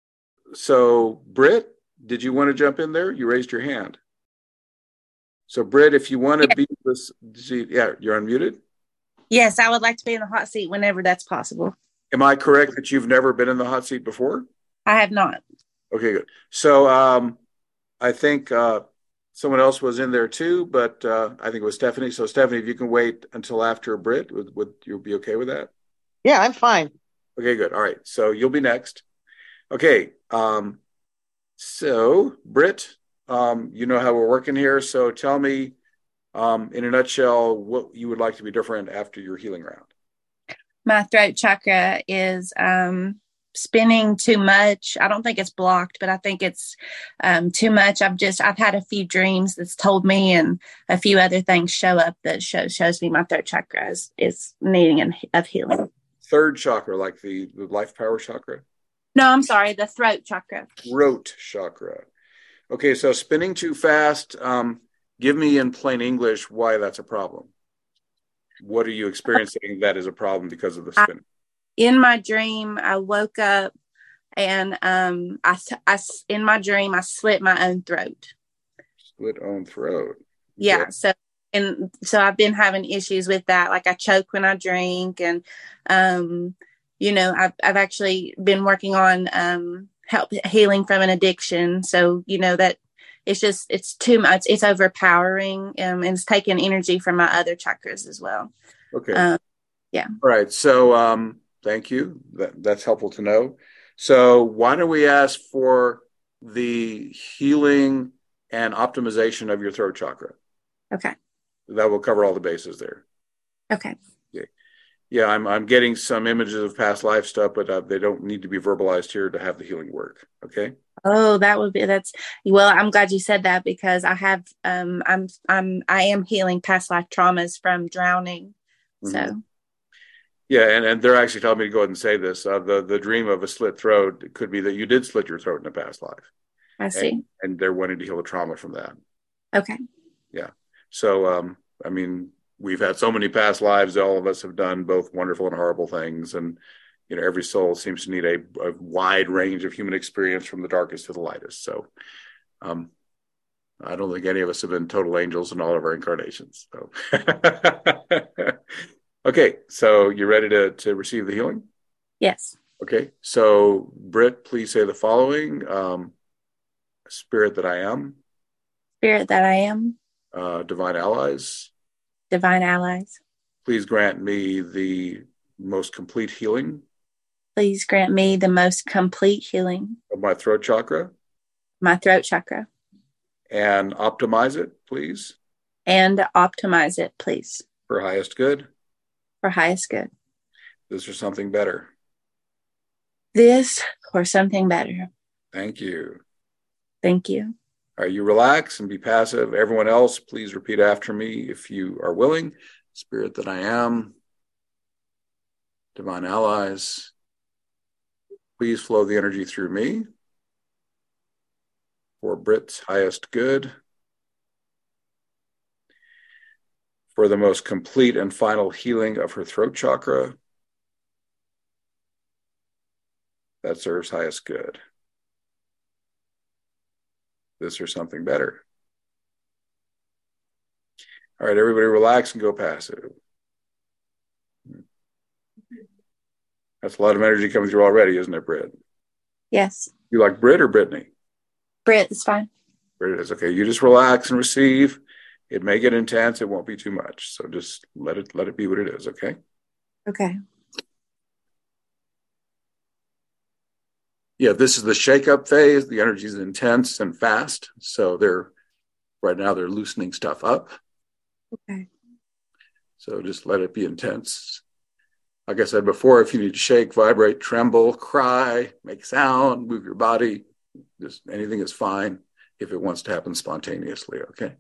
So, Britt, did you want to jump in there? You raised your hand. So, Britt, if you want to be this... Yeah, you're unmuted? Yes, I would like to be in the hot seat whenever that's possible. Am I correct that you've never been in the hot seat before? I have not. Okay, good. So, um, I think... Uh, Someone else was in there too, but uh, I think it was Stephanie. So Stephanie, if you can wait until after Britt, would, would you be okay with that? Yeah, I'm fine. Okay, good. All right. So you'll be next. Okay. Um, so Britt, um, you know how we're working here. So tell me um, in a nutshell, what you would like to be different after your healing round. My throat chakra is um, spinning too much. I don't think it's blocked, but I think it's um, too much. I've just, I've had a few dreams that's told me, and a few other things show up that show, shows me my throat chakra is, is needing an, of healing. Third chakra, like the, the life power chakra? No, I'm sorry. The throat chakra. Throat chakra. Okay. So spinning too fast. Um, give me in plain English why that's a problem. What are you experiencing that is a problem because of the spinning? I, in my dream, I woke up and um, I, I, in my dream, I slit my own throat. Slit own throat. Yeah. Yeah. So, and so I've been having issues with that. Like I choke when I drink, and, um, you know, I've, I've actually been working on um, help healing from an addiction. So, you know, that it's just, it's too much. It's overpowering, um, and it's taking energy from my other chakras as well. Okay. Um, yeah. All right. So, um, thank you. That, that's helpful to know. So why don't we ask for the healing and optimization of your throat chakra? Okay. That will cover all the bases there. Okay. Yeah. Yeah. I'm, I'm getting some images of past life stuff, but uh, they don't need to be verbalized here to have the healing work. Okay. Oh, that would be, that's, well, I'm glad you said that, because I have, um, I'm, I'm, I am healing past life traumas from drowning. Mm-hmm. So. Yeah. And, and they're actually telling me to go ahead and say this. Uh, the, the dream of a slit throat could be that you did slit your throat in a past life. I see. And, and they're wanting to heal the trauma from that. Okay. Yeah. So, um, I mean, we've had so many past lives. All of us have done both wonderful and horrible things. And, you know, every soul seems to need a, a wide range of human experience from the darkest to the lightest. So um, I don't think any of us have been total angels in all of our incarnations. So, okay. So you ready to, to receive the healing? Yes. Okay. So Britt, please say the following. Um, Spirit that I am. Spirit that I am. Uh, divine allies. Divine allies. Please grant me the most complete healing. Please grant me the most complete healing of my throat chakra. My throat chakra. And optimize it, please. And optimize it, please. For highest good. For highest good. This or something better. This or something better. Thank you. Thank you. All right, you relax and be passive. Everyone else, please repeat after me if you are willing. Spirit that I am. Divine allies. Please flow the energy through me for Britt's highest good, for the most complete and final healing of her throat chakra. That serves highest good. This or something better. All right, everybody relax and go passive. That's a lot of energy coming through already, isn't it, Britt? Yes. You like Britt or Brittany? Britt is fine. Britt is okay. You just relax and receive. It may get intense. It won't be too much. So just let it let it be what it is. Okay. Okay. Yeah, this is the shake-up phase. The energy is intense and fast. So they're right now they're loosening stuff up. Okay. So just let it be intense. Like I said before, if you need to shake, vibrate, tremble, cry, make sound, move your body, just anything is fine if it wants to happen spontaneously. Okay.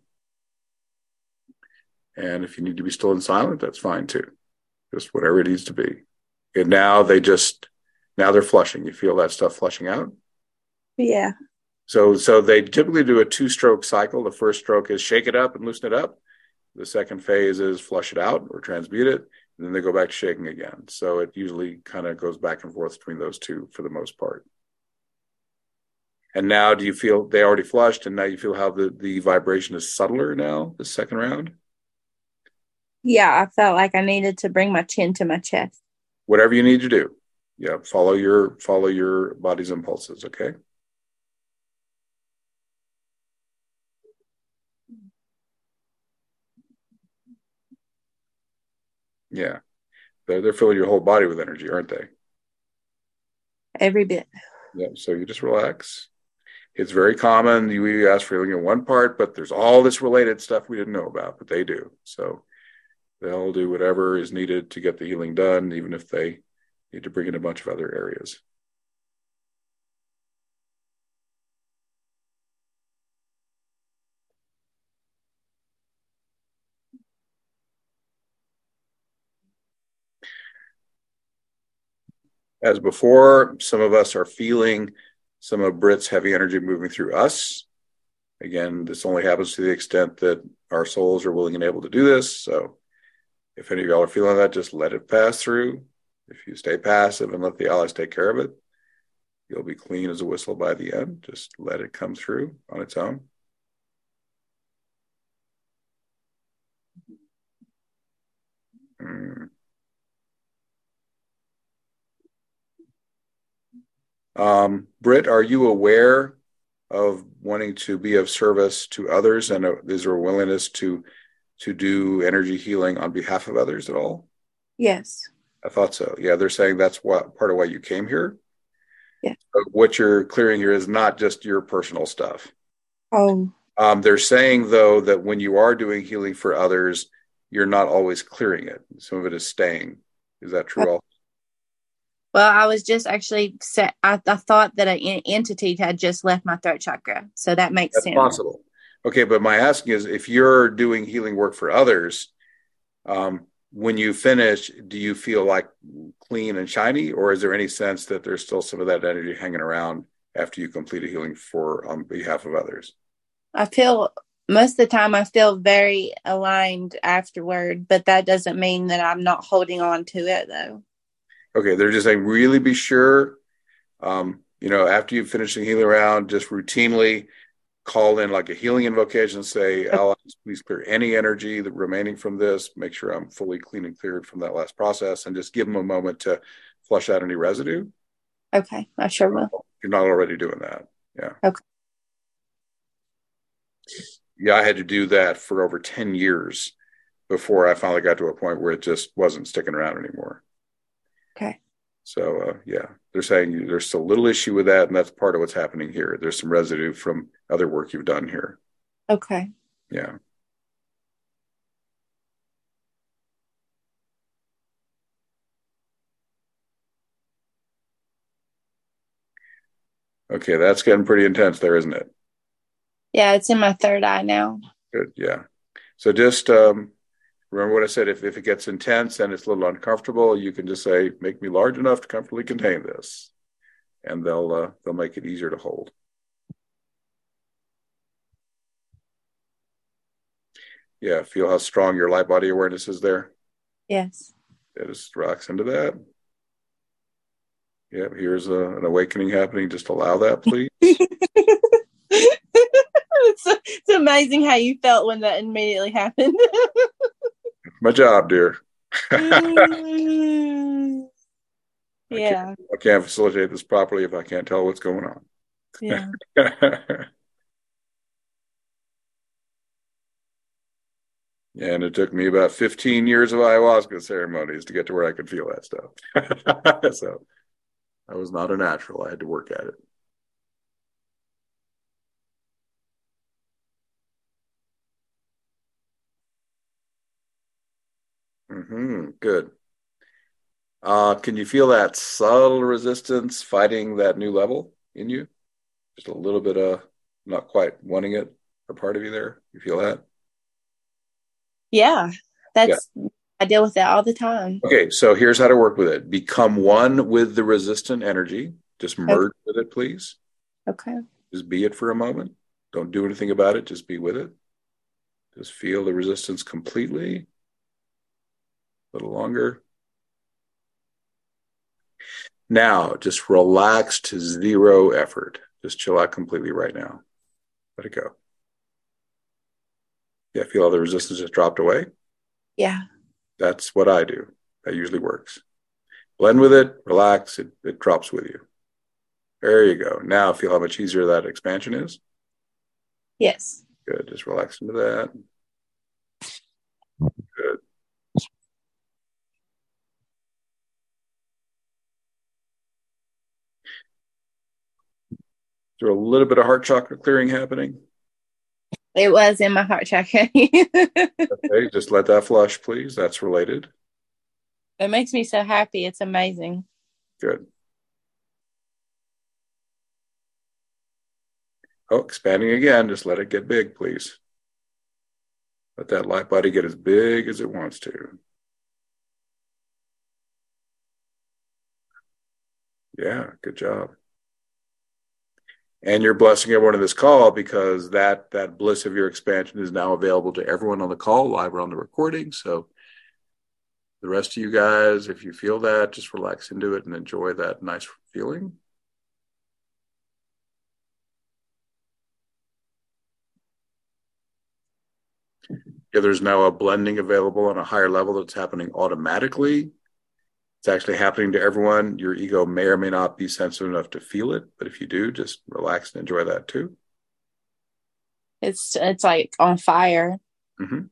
And if you need to be still and silent, that's fine too. Just whatever it needs to be. And now they just, now they're flushing. You feel that stuff flushing out? Yeah. So, so they typically do a two-stroke cycle. The first stroke is shake it up and loosen it up. The second phase is flush it out or transmute it. And then they go back to shaking again. So it usually kind of goes back and forth between those two for the most part. And now do you feel they already flushed and now you feel how the, the vibration is subtler now, the second round? Yeah, I felt like I needed to bring my chin to my chest. Whatever you need to do. Yeah, follow your follow your body's impulses, okay? Yeah. They're, they're filling your whole body with energy, aren't they? Every bit. Yeah, so you just relax. It's very common. We ask for healing in one part, but there's all this related stuff we didn't know about, but they do. So they'll do whatever is needed to get the healing done, even if they need to bring in a bunch of other areas. As before, some of us are feeling some of Britt's heavy energy moving through us. Again, this only happens to the extent that our souls are willing and able to do this. So if any of y'all are feeling that, just let it pass through. If you stay passive and let the allies take care of it, you'll be clean as a whistle by the end. Just let it come through on its own. Mm. Um, Britt, are you aware of wanting to be of service to others, and uh, is there a willingness to to do energy healing on behalf of others at all? Yes. I thought so. Yeah, they're saying that's what part of why you came here. Yeah. But what you're clearing here is not just your personal stuff. Oh. Um, they're saying though that when you are doing healing for others, you're not always clearing it. Some of it is staying. Is that true? Also? Well, I was just actually set. I, I thought that an entity had just left my throat chakra, so that makes That's sense. Possible. Okay, but my asking is, if you're doing healing work for others, um, when you finish, do you feel like clean and shiny, or is there any sense that there's still some of that energy hanging around after you complete a healing for on behalf of others? I feel most of the time I feel very aligned afterward, but that doesn't mean that I'm not holding on to it though. Okay, they're just saying really be sure, um, you know, after you finish the healing round, just routinely call in like a healing invocation, say, allies, please clear any energy that remaining from this, make sure I'm fully clean and cleared from that last process, and just give them a moment to flush out any residue. Okay, I sure will. You're not already doing that. Yeah. Okay. Yeah, I had to do that for over ten years before I finally got to a point where it just wasn't sticking around anymore. Okay. So, uh, yeah, they're saying there's a little issue with that, and that's part of what's happening here. There's some residue from other work you've done here. Okay. Yeah. Okay, that's getting pretty intense there, isn't it? Yeah, it's in my third eye now. Good, yeah. So just um, remember what I said. If, if it gets intense and it's a little uncomfortable, you can just say, make me large enough to comfortably contain this. And they'll uh, they'll make it easier to hold. Yeah, feel how strong your light body awareness is there? Yes. Yeah, just relax into that. Yeah, here's a, an awakening happening. Just allow that, please. it's, it's amazing how you felt when that immediately happened. My job, dear. mm, I yeah. Can't, I can't facilitate this properly if I can't tell what's going on. Yeah. And it took me about fifteen years of ayahuasca ceremonies to get to where I could feel that stuff. So I was not a natural. I had to work at it. Mm-hmm. Good. Uh, can you feel that subtle resistance fighting that new level in you? Just a little bit of not quite wanting it, a part of you there. You feel that? Yeah, that's yeah. I deal with that all the time. Okay, so here's how to work with it. Become one with the resistant energy. Just merge okay. with it, please. Okay. Just be it for a moment. Don't do anything about it. Just be with it. Just feel the resistance completely. A little longer. Now, just relax to zero effort. Just chill out completely right now. Let it go. Yeah, feel all the resistance just dropped away? Yeah. That's what I do. That usually works. Blend with it, relax, it, it drops with you. There you go. Now feel how much easier that expansion is? Yes. Good. Just relax into that. Good. Is there a little bit of heart chakra clearing happening? It was in my heart chakra. Okay, just let that flush, please. That's related. It makes me so happy. It's amazing. Good. Oh, expanding again. Just let it get big, please. Let that light body get as big as it wants to. Yeah, good job. And you're blessing everyone in this call because that that bliss of your expansion is now available to everyone on the call, live or on the recording. So the rest of you guys, if you feel that, just relax into it and enjoy that nice feeling. Yeah, there's now a blending available on a higher level that's happening automatically. It's actually happening to everyone. Your ego may or may not be sensitive enough to feel it, but if you do, just relax and enjoy that too. It's it's like on fire. Mm-hmm.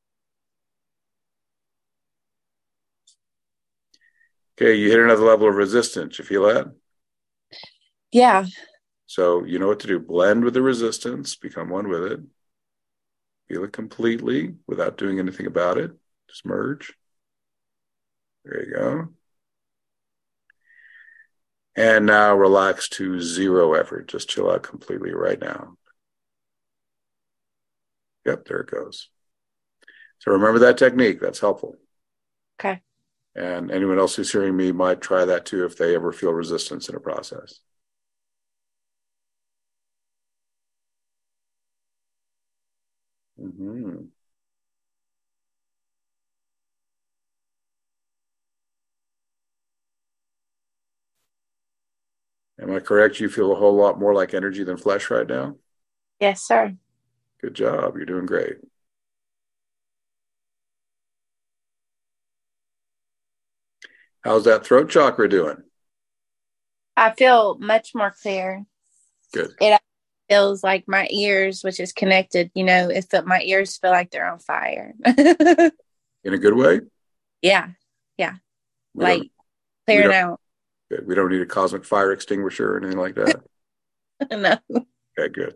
Okay, you hit another level of resistance. You feel that? Yeah. So you know what to do. Blend with the resistance. Become one with it. Feel it completely without doing anything about it. Just merge. There you go. And now relax to zero effort. Just chill out completely right now. Yep, there it goes. So remember that technique. That's helpful. Okay. And anyone else who's hearing me might try that too if they ever feel resistance in a process. Mm-hmm. Am I correct? You feel a whole lot more like energy than flesh right now? Yes, sir. Good job. You're doing great. How's that throat chakra doing? I feel much more clear. Good. It feels like my ears, which is connected, you know, it's that my ears feel like they're on fire. In a good way? Yeah. Yeah. We like clearing out. Good. We don't need a cosmic fire extinguisher or anything like that. No. Okay, good.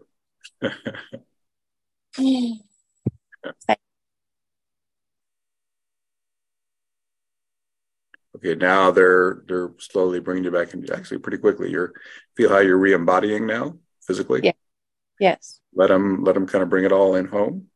Okay, now they're they're slowly bringing you back into actually pretty quickly. You're feel how you're re-embodying now physically. Yeah. Yes. Let them let them kind of bring it all in home.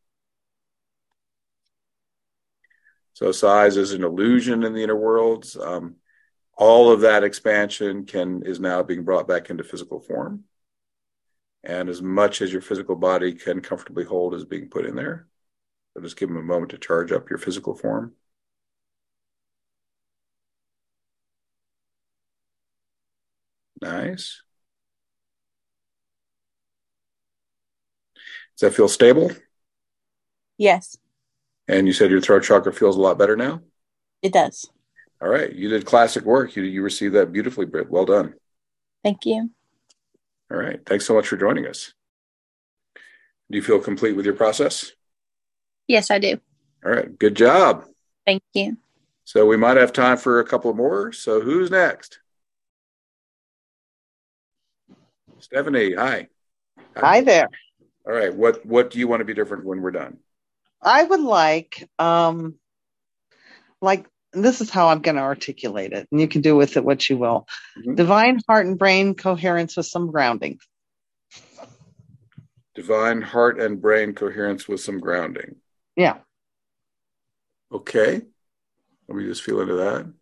So size is an illusion in the inner worlds. Um, all of that expansion can is now being brought back into physical form, and as much as your physical body can comfortably hold is being put in there. So just give them a moment to charge up your physical form. Nice. Does that feel stable? Yes. And you said your throat chakra feels a lot better now? It does. All right. You did classic work. You, you received that beautifully, Britt. Well done. Thank you. All right. Thanks so much for joining us. Do you feel complete with your process? Yes, I do. All right. Good job. Thank you. So we might have time for a couple more. So who's next? Stephanie, hi. Hi there. All right. What what do you want to be different when we're done? I would like, um, like, this is how I'm going to articulate it, and you can do with it what you will. Mm-hmm. Divine heart and brain coherence with some grounding. Divine heart and brain coherence with some grounding. Yeah. Okay. Let me just feel into that.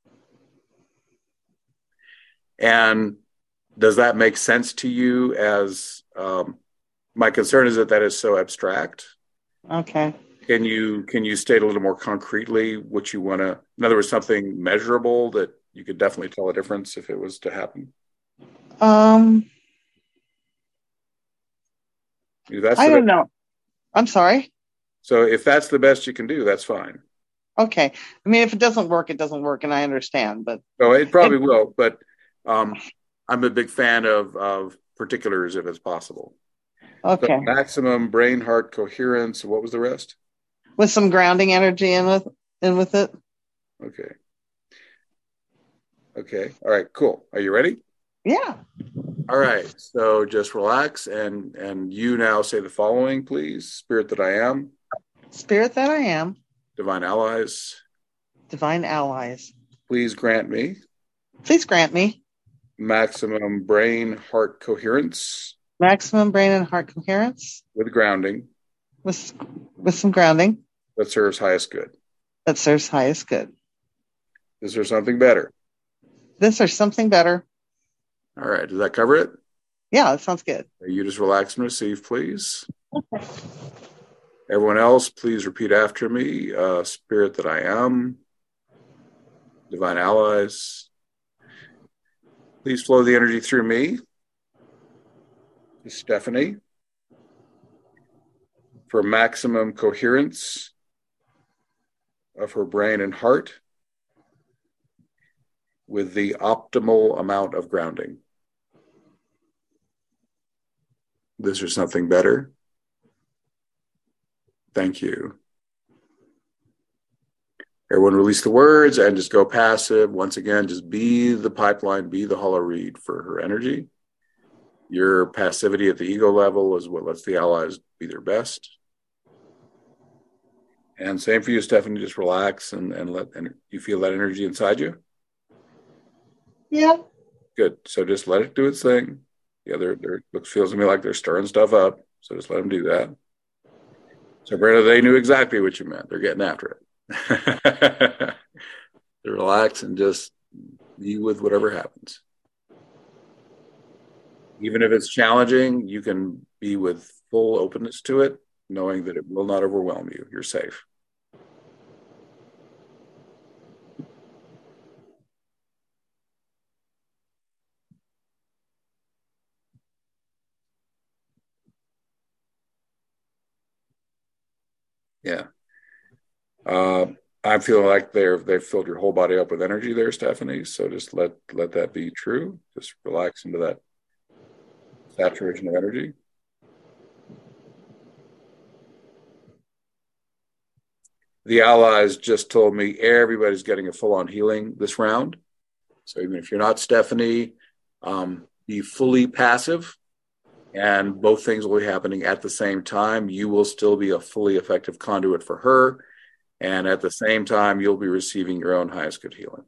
And does that make sense to you as, um, my concern is that that is so abstract. Okay. Can you, can you state a little more concretely what you want to, in other words, something measurable that you could definitely tell a difference if it was to happen? Um, That's I the don't best. know. I'm sorry. So if that's the best you can do, that's fine. Okay. I mean, if it doesn't work, it doesn't work, and I understand, but. No, it probably it, will, but um, I'm a big fan of, of particulars if it's possible. Okay. So maximum brain heart coherence. What was the rest? With some grounding energy in with in with it. Okay. Okay. All right. Cool. Are you ready? Yeah. All right. So just relax and and you now say the following, please. Spirit that I am. Spirit that I am. Divine allies. Divine allies. Please grant me. Please grant me. Maximum brain heart coherence. Maximum brain and heart coherence. With grounding. With with some grounding. That serves highest good. That serves highest good. Is there something better? This or something better. All right. Does that cover it? Yeah, that sounds good. You just relax and receive, please. Okay. Everyone else, please repeat after me. Uh, spirit that I am. Divine allies. Please flow the energy through me. To Stephanie. For maximum coherence of her brain and heart. With the optimal amount of grounding. This or something better. Thank you. Everyone release the words and just go passive. Once again, just be the pipeline, be the hollow reed for her energy. Your passivity at the ego level is what lets the allies be their best. And same for you, Stephanie, just relax and, and let and you feel that energy inside you? Yeah. Good. So just let it do its thing. Yeah, they're, they're, it feels to me like they're stirring stuff up. So just let them do that. So, Brenda, they knew exactly what you meant. They're getting after it. Relax and just be with whatever happens. Even if it's challenging, you can be with full openness to it, knowing that it will not overwhelm you. You're safe. Yeah. Uh, I'm feeling like they're they've filled your whole body up with energy there, Stephanie. So just let let that be true. Just relax into that saturation of energy. The allies just told me everybody's getting a full-on healing this round. So even if you're not Stephanie, um, be fully passive, and both things will be happening at the same time. You will still be a fully effective conduit for her. And at the same time, you'll be receiving your own highest good healing.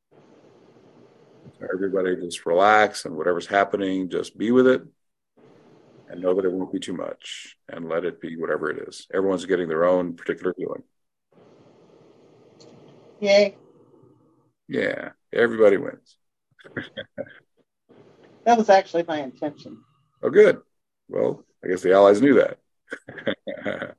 So everybody just relax, and whatever's happening, just be with it and know that it won't be too much, and let it be whatever it is. Everyone's getting their own particular healing. Yay. Yeah, everybody wins. That was actually my intention. Oh, good. Well, I guess the allies knew that.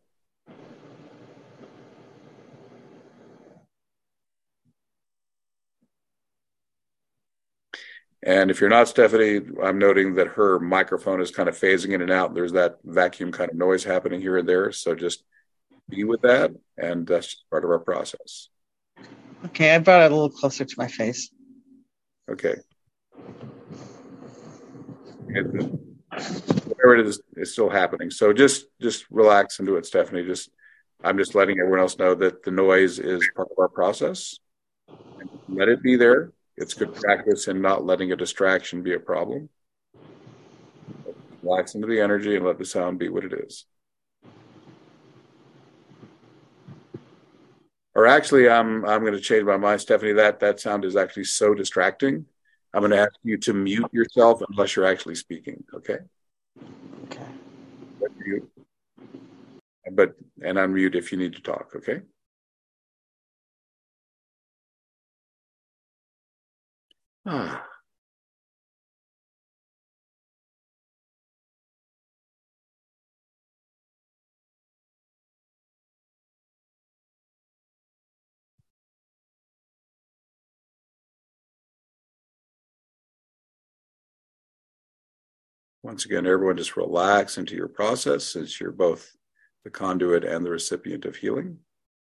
And if you're not Stephanie, I'm noting that her microphone is kind of phasing in and out. There's that vacuum kind of noise happening here and there. So just be with that. And that's just part of our process. Okay, I brought it a little closer to my face. Okay. Whatever it is, is still happening. So just just relax into it, Stephanie. Just I'm just letting everyone else know that the noise is part of our process. And let it be there. It's good practice in not letting a distraction be a problem. Relax into the energy and let the sound be what it is. Or actually, I'm I'm going to change my mind, Stephanie. That that sound is actually so distracting. I'm going to ask you to mute yourself unless you're actually speaking. Okay. Okay. But mute. But and unmute if you need to talk. Okay. Ah. Once again, everyone just relax into your process since you're both the conduit and the recipient of healing.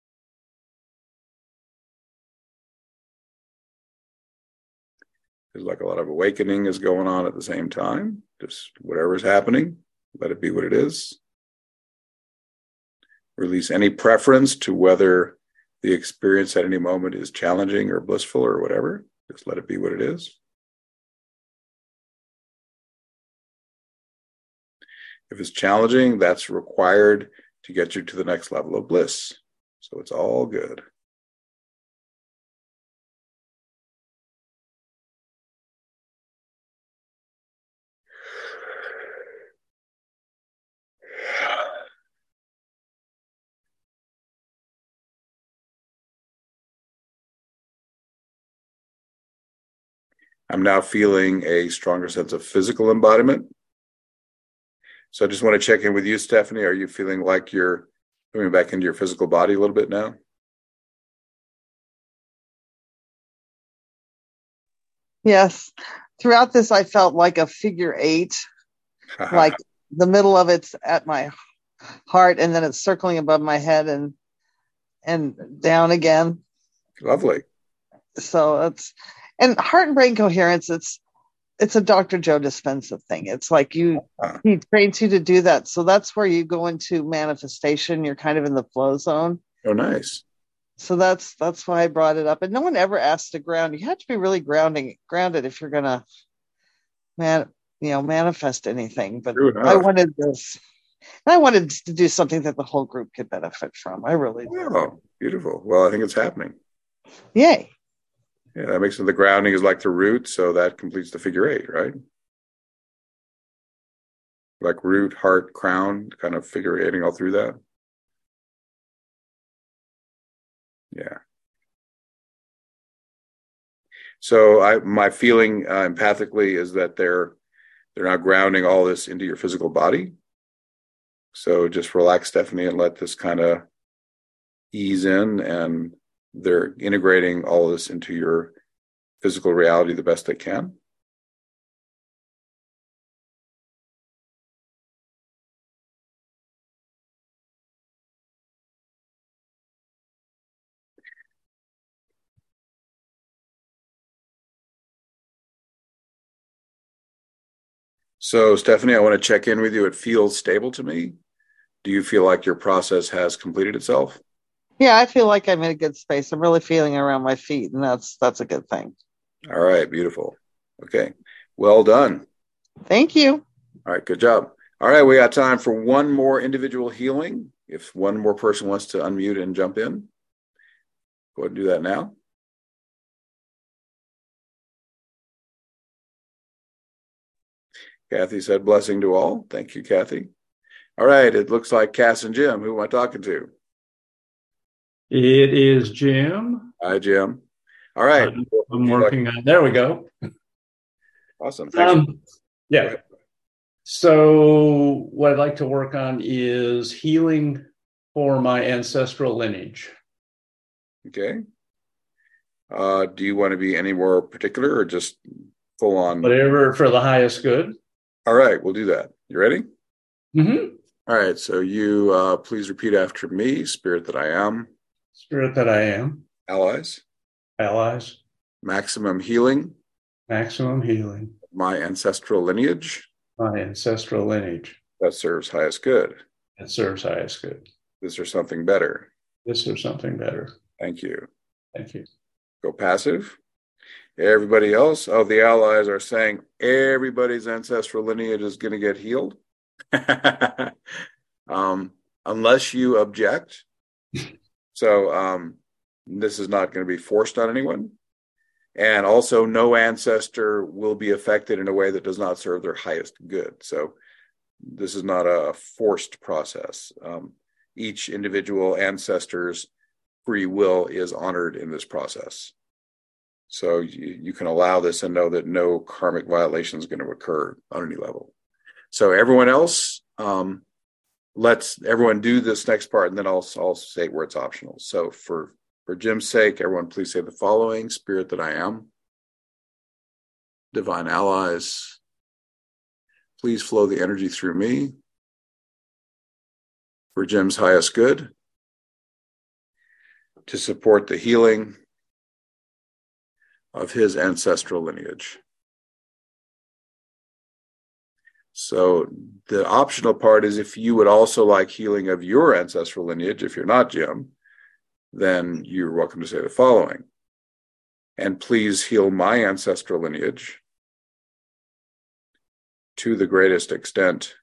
There's like a lot of awakening is going on at the same time. Just whatever's happening, let it be what it is. Release any preference to whether the experience at any moment is challenging or blissful or whatever. Just let it be what it is. If it's challenging, that's required to get you to the next level of bliss. So it's all good. I'm now feeling a stronger sense of physical embodiment. So I just want to check in with you, Stephanie. Are you feeling like you're coming back into your physical body a little bit now? Yes. Throughout this, I felt like a figure eight, like the middle of it's at my heart, and then it's circling above my head and and down again. Lovely. So it's, and heart and brain coherence, it's it's a Doctor Joe Dispenza thing. It's like you, uh-huh. He trains you to do that. So that's where you go into manifestation. You're kind of in the flow zone. Oh, nice. So that's that's why I brought it up. And no one ever asked to ground. You have to be really grounding grounded if you're gonna man, you know, manifest anything. But I wanted this. And I wanted to do something that the whole group could benefit from. I really did. Oh, beautiful. Well, I think it's happening. Yay. Yeah, that makes it the grounding is like the root, so that completes the figure eight, right? Like root, heart, crown, kind of figure eighting all through that. Yeah. So I, my feeling uh, empathically is that they're they're now grounding all this into your physical body. So just relax, Stephanie, and let this kind of ease in, and they're integrating all this into your physical reality the best they can. So, Stephanie, I want to check in with you. It feels stable to me. Do you feel like your process has completed itself? Yeah, I feel like I'm in a good space. I'm really feeling around my feet, and that's that's a good thing. All right, beautiful. Okay, well done. Thank you. All right, good job. All right, we got time for one more individual healing. If one more person wants to unmute and jump in, go ahead and do that now. Kathy said, blessing to all. Thank you, Kathy. All right, it looks like Cass and Jim. Who am I talking to? It is Jim. Hi, Jim. All right. I'm, I'm working like- on, there we go. Awesome. Thanks. Um, yeah. So what I'd like to work on is healing for my ancestral lineage. Okay. Uh, do you want to be any more particular or just full on? Whatever for the highest good. All right, we'll do that. You ready? Mm-hmm. All right, so you uh, please repeat after me. Spirit that I am. Spirit that I am. Allies. Allies. Maximum healing. Maximum healing. My ancestral lineage. My ancestral lineage. That serves highest good. That serves highest good. This or something better. This or something better. Thank you. Thank you. Go passive. Everybody else, oh, the allies are saying everybody's ancestral lineage is going to get healed. um, unless you object. So um, this is not going to be forced on anyone. And also no ancestor will be affected in a way that does not serve their highest good. So this is not a forced process. Um, each individual ancestor's free will is honored in this process. So you, you can allow this and know that no karmic violation is going to occur on any level. So everyone else, um, let's everyone do this next part, and then I'll, I'll say where it's optional. So for, for Jim's sake, everyone please say the following: Spirit that I am, divine allies, please flow the energy through me for Jim's highest good, to support the healing of his ancestral lineage. So the optional part is if you would also like healing of your ancestral lineage, if you're not Jim, then you're welcome to say the following: and please heal my ancestral lineage to the greatest extent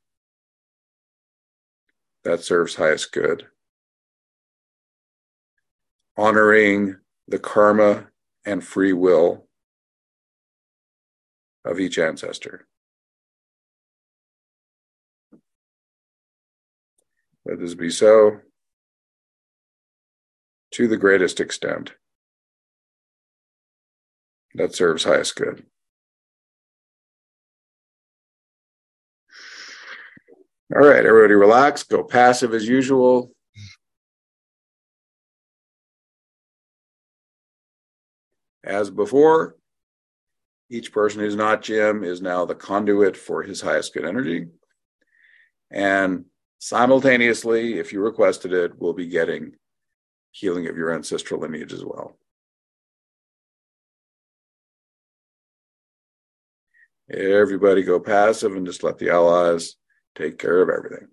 that serves highest good, honoring the karma and free will of each ancestor. Let this be so to the greatest extent that serves highest good. All right, everybody relax, go passive as usual. As before, each person who's not Jim is now the conduit for his highest good energy. And simultaneously, if you requested it, we'll be getting healing of your ancestral lineage as well. Everybody go passive and just let the allies take care of everything.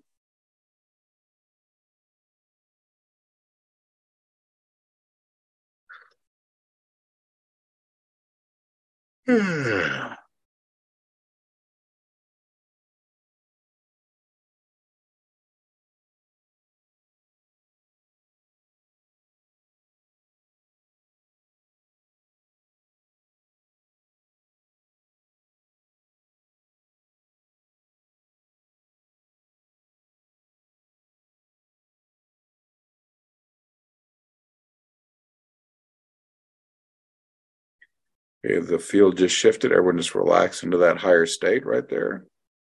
Okay, the field just shifted. Everyone just relax into that higher state right there.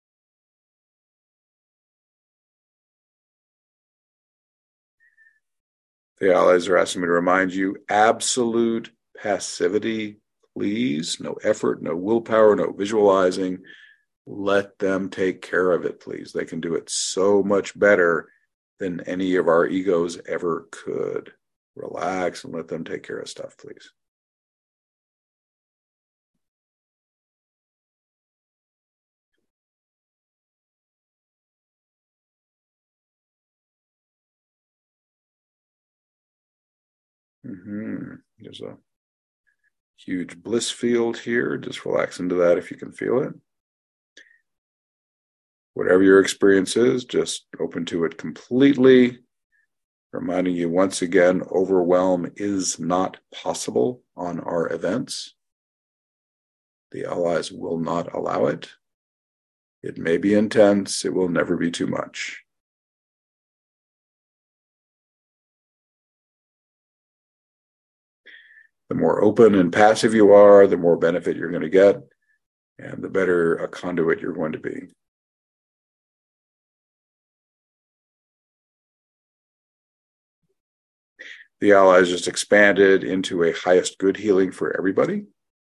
The allies are asking me to remind you, absolute passivity, please. No effort, no willpower, no visualizing. Let them take care of it, please. They can do it so much better than any of our egos ever could. Relax and let them take care of stuff, please. Mm-hmm. There's a huge bliss field here. Just relax into that if you can feel it. Whatever your experience is, just open to it completely. Reminding you once again, overwhelm is not possible on our events. The allies will not allow it. It may be intense. It will never be too much. The more open and passive you are, the more benefit you're going to get, and the better a conduit you're going to be. The allies just expanded into a highest good healing for everybody.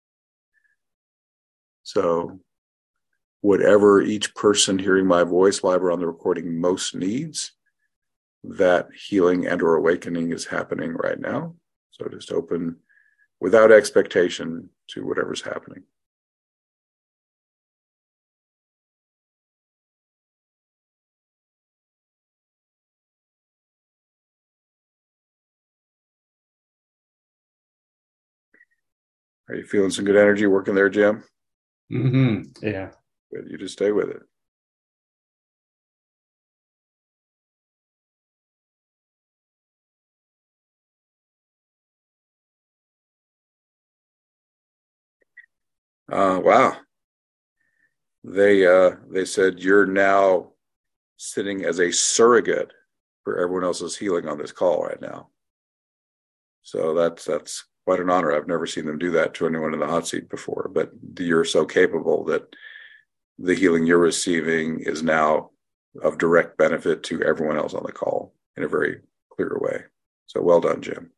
So whatever each person hearing my voice live or on the recording most needs, that healing and or awakening is happening right now. So just open without expectation to whatever's happening. Are you feeling some good energy working there, Jim? Mm-hmm. Yeah. Good. You just stay with it. Uh, wow. They uh, they said you're now sitting as a surrogate for everyone else's healing on this call right now. So that's that's quite an honor. I've never seen them do that to anyone in the hot seat before, but you're so capable that the healing you're receiving is now of direct benefit to everyone else on the call in a very clear way. So well done, Jim.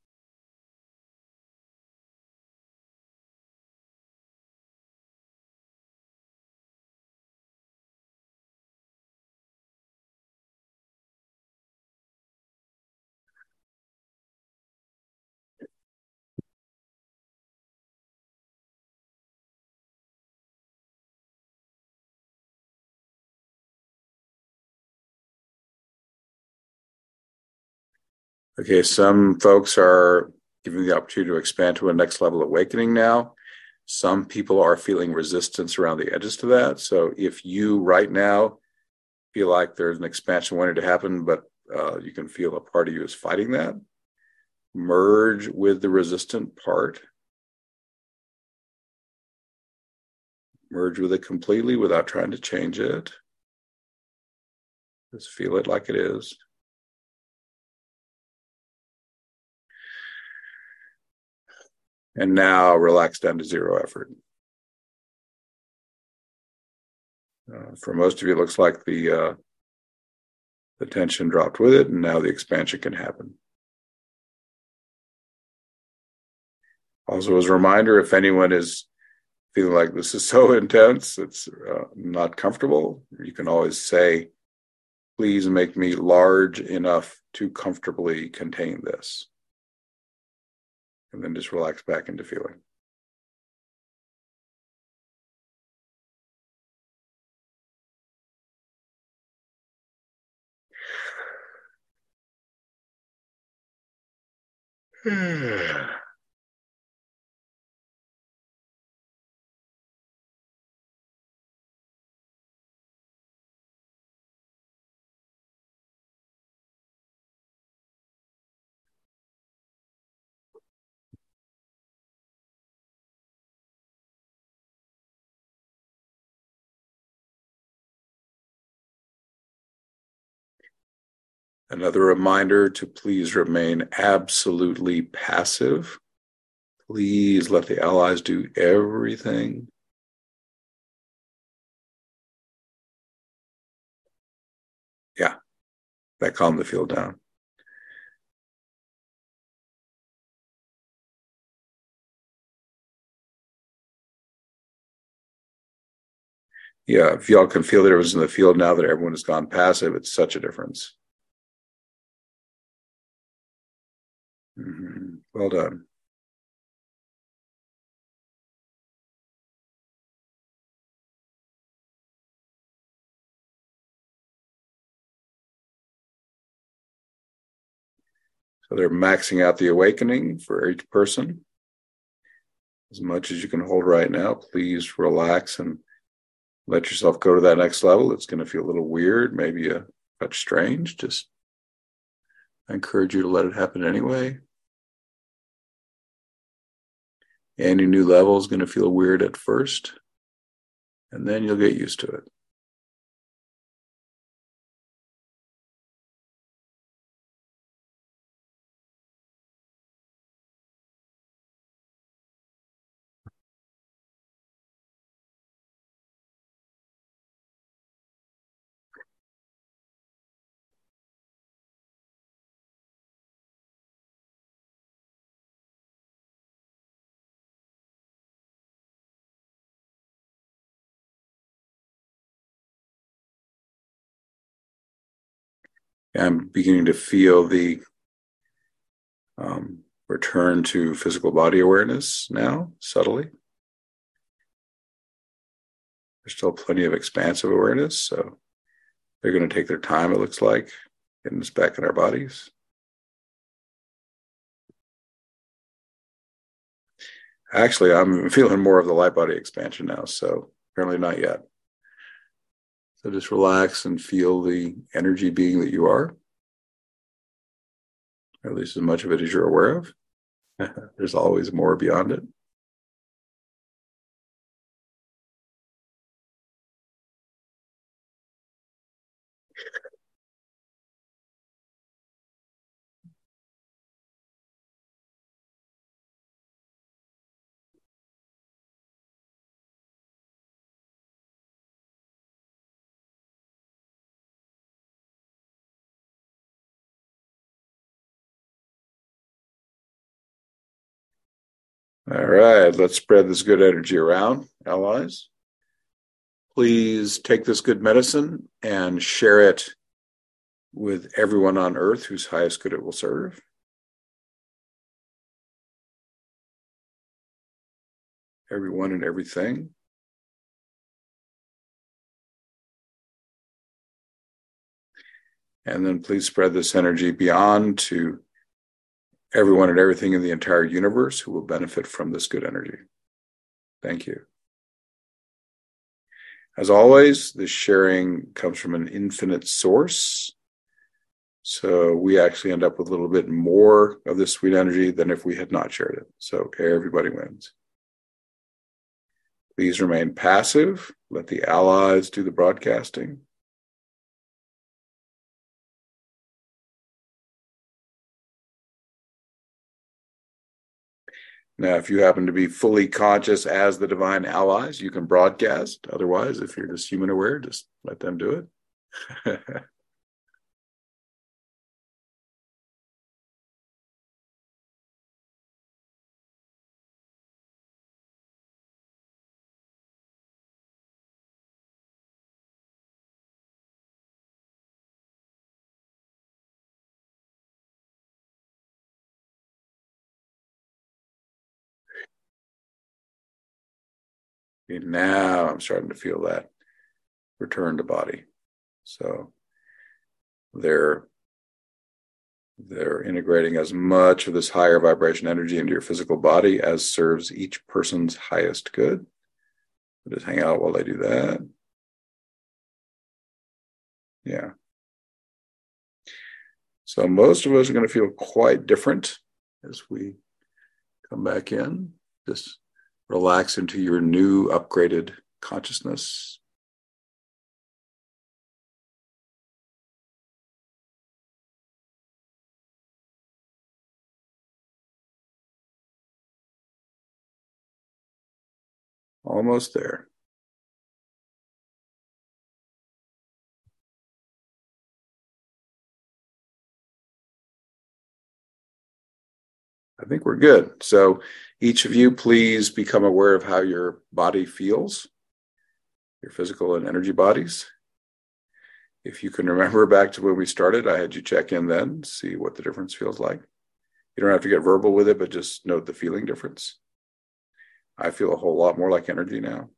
Okay, some folks are given the opportunity to expand to a next level awakening now. Some people are feeling resistance around the edges to that. So if you right now feel like there's an expansion wanting to happen, but uh, you can feel a part of you is fighting that, merge with the resistant part. Merge with it completely without trying to change it. Just feel it like it is. And now relax down to zero effort. Uh, for most of you, it looks like the uh, the tension dropped with it, and now the expansion can happen. Also, as a reminder, if anyone is feeling like this is so intense, it's uh, not comfortable, you can always say, please make me large enough to comfortably contain this. And then just relax back into feeling. Another reminder to please remain absolutely passive. Please let the allies do everything. Yeah, that calmed the field down. Yeah, if y'all can feel that it was in the field now that everyone has gone passive, it's such a difference. Mm-hmm. Well done. So they're maxing out the awakening for each person. As much as you can hold right now, please relax and let yourself go to that next level. It's going to feel a little weird, maybe a touch strange. Just I encourage you to let it happen anyway. Any new level is going to feel weird at first, and then you'll get used to it. I'm beginning to feel the um, return to physical body awareness now, subtly. There's still plenty of expansive awareness, so they're going to take their time, it looks like, getting us back in our bodies. Actually, I'm feeling more of the light body expansion now, so apparently not yet. So just relax and feel the energy being that you are, or at least as much of it as you're aware of. There's always more beyond it. All right, let's spread this good energy around, allies. Please take this good medicine and share it with everyone on earth whose highest good it will serve. Everyone and everything. And then please spread this energy beyond to everyone and everything in the entire universe who will benefit from this good energy. Thank you. As always, this sharing comes from an infinite source. So we actually end up with a little bit more of this sweet energy than if we had not shared it. So everybody wins. Please remain passive. Let the allies do the broadcasting. Now, if you happen to be fully conscious as the divine allies, you can broadcast. Otherwise, if you're just human aware, just let them do it. And now I'm starting to feel that return to body. So they're they're integrating as much of this higher vibration energy into your physical body as serves each person's highest good. Just hang out while they do that. Yeah. So most of us are going to feel quite different as we come back in. Just relax into your new upgraded consciousness. Almost there. I think we're good. So each of you, please become aware of how your body feels, your physical and energy bodies. If you can remember back to when we started, I had you check in then, see what the difference feels like. You don't have to get verbal with it, but just note the feeling difference. I feel a whole lot more like energy now.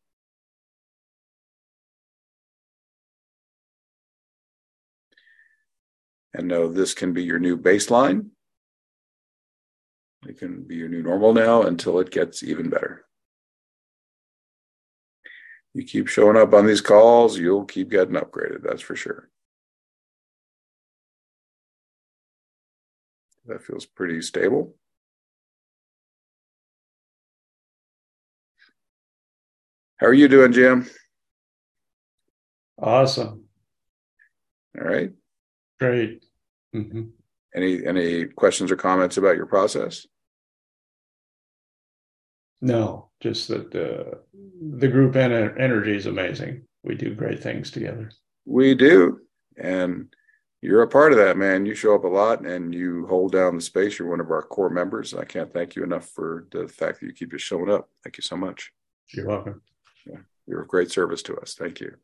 And know this can be your new baseline. It can be your new normal now until it gets even better. You keep showing up on these calls, you'll keep getting upgraded, that's for sure. That feels pretty stable. How are you doing, Jim? Awesome. All right. Great. Mm-hmm. Any any questions or comments about your process? No, just that uh, the group en- energy is amazing. We do great things together. We do. And you're a part of that, man. You show up a lot and you hold down the space. You're one of our core members. I can't thank you enough for the fact that you keep just showing up. Thank you so much. You're welcome. Yeah, you're of great service to us. Thank you.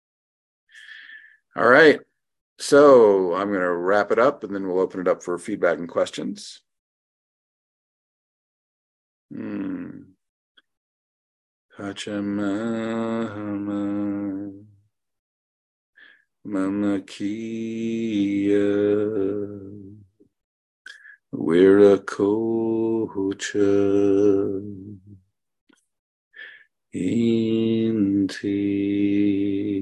All right. So I'm going to wrap it up and then we'll open it up for feedback and questions. Hmm. Pachamama, Mama Kia, Wiracocha. Inti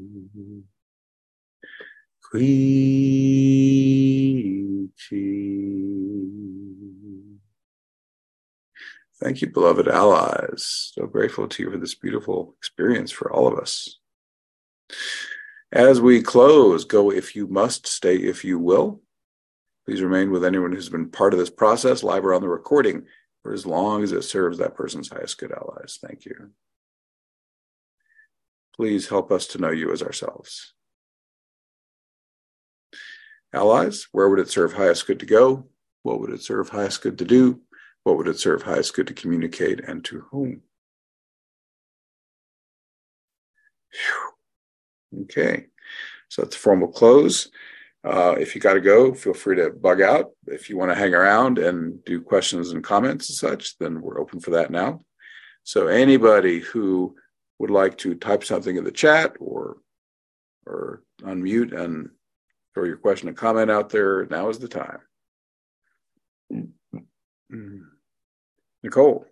Quichi. Thank you, beloved allies. So grateful to you for this beautiful experience for all of us. As we close, go if you must, stay if you will. Please remain with anyone who's been part of this process, live or on the recording, for as long as it serves that person's highest good allies. Thank you. Please help us to know you as ourselves. Allies, where would it serve highest good to go? What would it serve highest good to do? What would it serve highest good to communicate, and to whom? Whew. Okay, so that's a formal close. Uh, if you got to go, feel free to bug out. If you want to hang around and do questions and comments and such, then we're open for that now. So anybody who would like to type something in the chat or or unmute and throw your question and comment out there, now is the time. Nicole.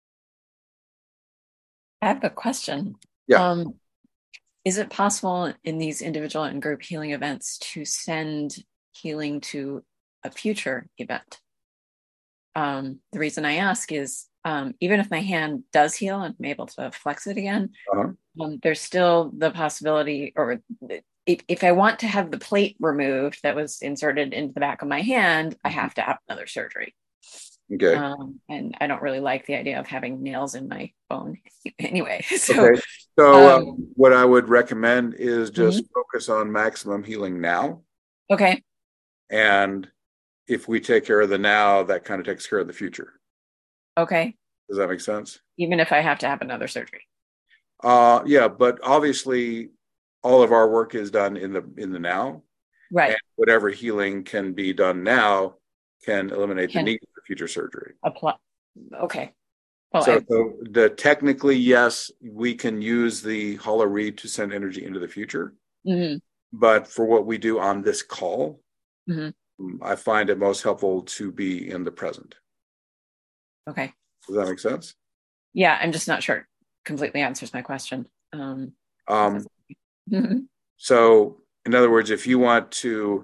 I have a question. Yeah. Um, is it possible in these individual and group healing events to send healing to a future event? Um, the reason I ask is um, even if my hand does heal and I'm able to flex it again, Uh-huh. um, there's still the possibility, or if, if I want to have the plate removed that was inserted into the back of my hand, I have to have another surgery. Okay. Um, and I don't really like the idea of having nails in my bone anyway. So, okay. So um, um, what I would recommend is just mm-hmm. focus on maximum healing now. Okay. And if we take care of the now, that kind of takes care of the future. Okay. Does that make sense? Even if I have to have another surgery. Uh, yeah, but obviously all of our work is done in the in the now. Right. And whatever healing can be done now can eliminate Can the need for future surgery. Apply. Okay. Well, so, I, so the technically, yes, we can use the hollow reed to send energy into the future. mm-hmm. But for what we do on this call, mm-hmm. I find it most helpful to be in the present. Okay. Does that make sense? Yeah, I'm just not sure it completely answers my question. Um, um, mm-hmm. So, in other words, if you want to,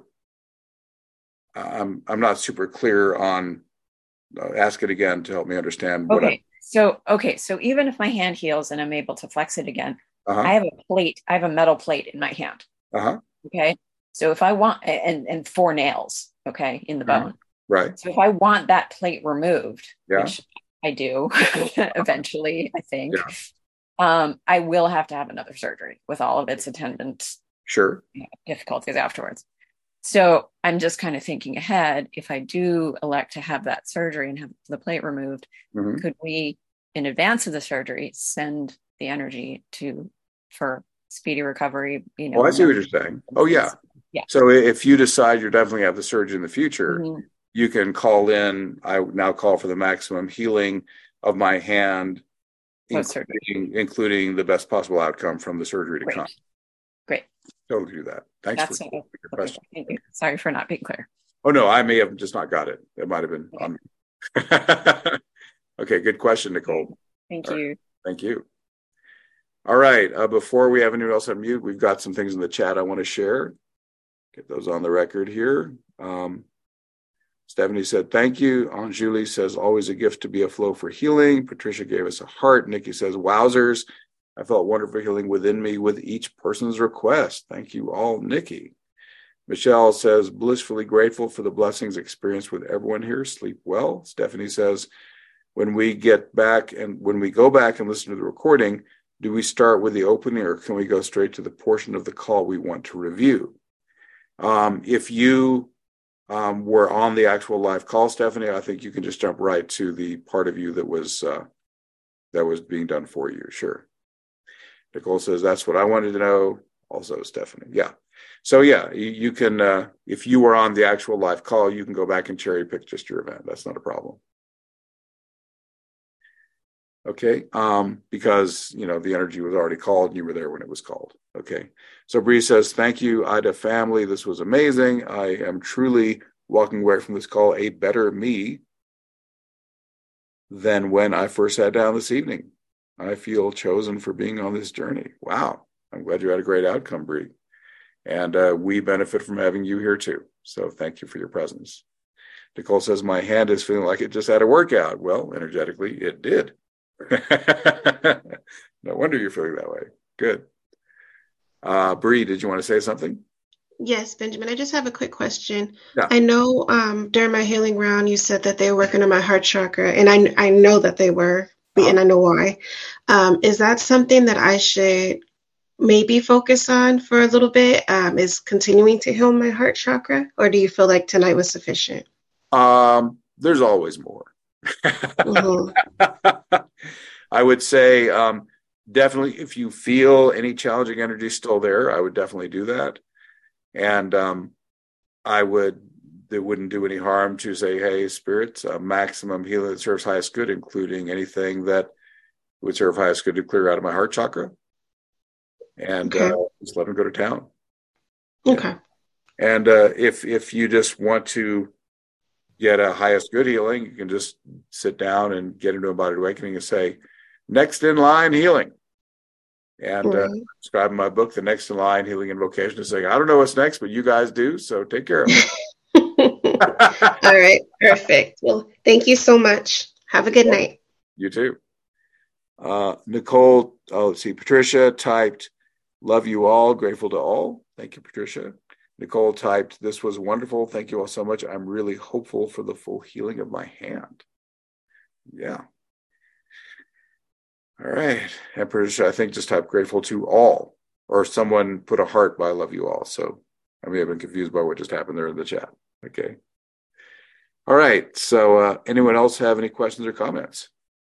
I'm I'm not super clear on. Uh, ask it again to help me understand. What okay. I, so okay. So even if my hand heals and I'm able to flex it again, uh-huh. I have a plate. I have a metal plate in my hand. Uh-huh. Okay. So if I want, and and four nails, okay, in the mm-hmm. bone. Right. So if I want that plate removed, yeah. which I do eventually, I think, yeah. um, I will have to have another surgery with all of its attendant sure you know, difficulties afterwards. So I'm just kind of thinking ahead. If I do elect to have that surgery and have the plate removed, mm-hmm. could we, in advance of the surgery, send the energy to for speedy recovery? You know. Oh, I see what you're saying. Oh, yeah. Yeah. So if you decide you're definitely have the surgery in the future, mm-hmm. you can call in. I now call for the maximum healing of my hand, including, including the best possible outcome from the surgery to Great. come. Great. Totally do that. Thanks That's for, a, for your okay, question. Thank you. Sorry for not being clear. Oh, no, I may have just not got it. It might have been okay. on me. Okay, good question, Nicole. Thank All you. Right. Thank you. All right. Uh, before we have anyone else on mute, we've got some things in the chat I want to share. Get those on the record here. Um, Stephanie said, thank you. Aunt Julie says, always a gift to be a flow for healing. Patricia gave us a heart. Nikki says, wowzers. I felt wonderful healing within me with each person's request. Thank you all, Nikki. Michelle says, blissfully grateful for the blessings experienced with everyone here. Sleep well. Stephanie says, when we get back and when we go back and listen to the recording, do we start with the opening or can we go straight to the portion of the call we want to review? Um, if you um, were on the actual live call, Stephanie, I think you can just jump right to the part of you that was uh, that was being done for you. Sure. Nicole says, that's what I wanted to know. Also, Stephanie. Yeah. So, yeah, you, you can, uh, if you were on the actual live call, you can go back and cherry pick just your event. That's not a problem. Okay. Um, because, you know, the energy was already called and you were there when it was called. Okay. So Bree says, thank you, Ida family. This was amazing. I am truly walking away from this call a better me than when I first sat down this evening. I feel chosen for being on this journey. Wow. I'm glad you had a great outcome, Bree. And uh, we benefit from having you here too. So thank you for your presence. Nicole says, my hand is feeling like it just had a workout. Well, energetically, it did. No wonder you're feeling that way. Good. Uh, Bree, did you want to say something? Yes, Benjamin, I just have a quick question. Yeah. I know um, during my healing round, you said that they were working on my heart chakra, and I, I know that they were, uh-huh. and I know why. Um, is that something that I should maybe focus on for a little bit? Um, is continuing to heal my heart chakra, or do you feel like tonight was sufficient? Um, there's always more. Mm-hmm. I would say um, definitely if you feel any challenging energy still there, I would definitely do that. And um, I would, it wouldn't do any harm to say, hey, spirits, uh, maximum healing that serves highest good, including anything that would serve highest good to clear out of my heart chakra. And okay. uh, just let them go to town. Okay. Yeah. And uh, if if you just want to get a highest good healing, you can just sit down and get into embodied awakening and say, next in line healing. And right. uh, describe in my book, The Next in Line Healing Invocation, is saying, I don't know what's next, but you guys do, so take care of it. All right, perfect. Well, thank you so much. Have a good well, night. You too. Uh, Nicole, oh, let's see, Patricia typed, love you all, grateful to all. Thank you, Patricia. Nicole typed, this was wonderful. Thank you all so much. I'm really hopeful for the full healing of my hand. Yeah. All right. And Patricia, I think just type grateful to all, or someone put a heart by love you all. So I may have been confused by what just happened there in the chat. Okay. All right. So uh, anyone else have any questions or comments?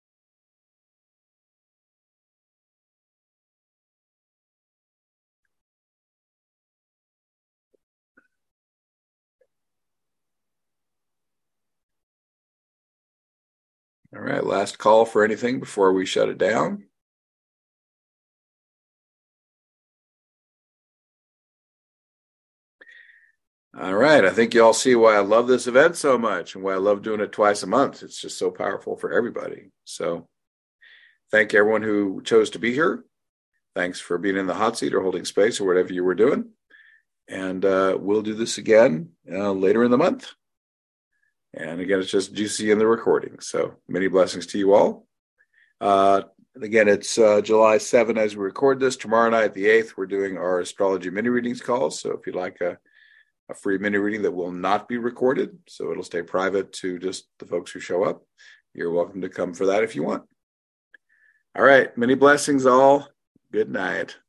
All right, last call for anything before we shut it down. All right, I think you all see why I love this event so much and why I love doing it twice a month. It's just so powerful for everybody. So thank everyone who chose to be here. Thanks for being in the hot seat or holding space or whatever you were doing. And uh, we'll do this again uh, later in the month. And again, it's just juicy in the recording. So many blessings to you all. Uh, again, it's uh, July seventh as we record this. Tomorrow night, the eighth, we're doing our astrology mini readings calls. So if you'd like a, a free mini reading that will not be recorded, so it'll stay private to just the folks who show up, you're welcome to come for that if you want. All right. Many blessings all. Good night.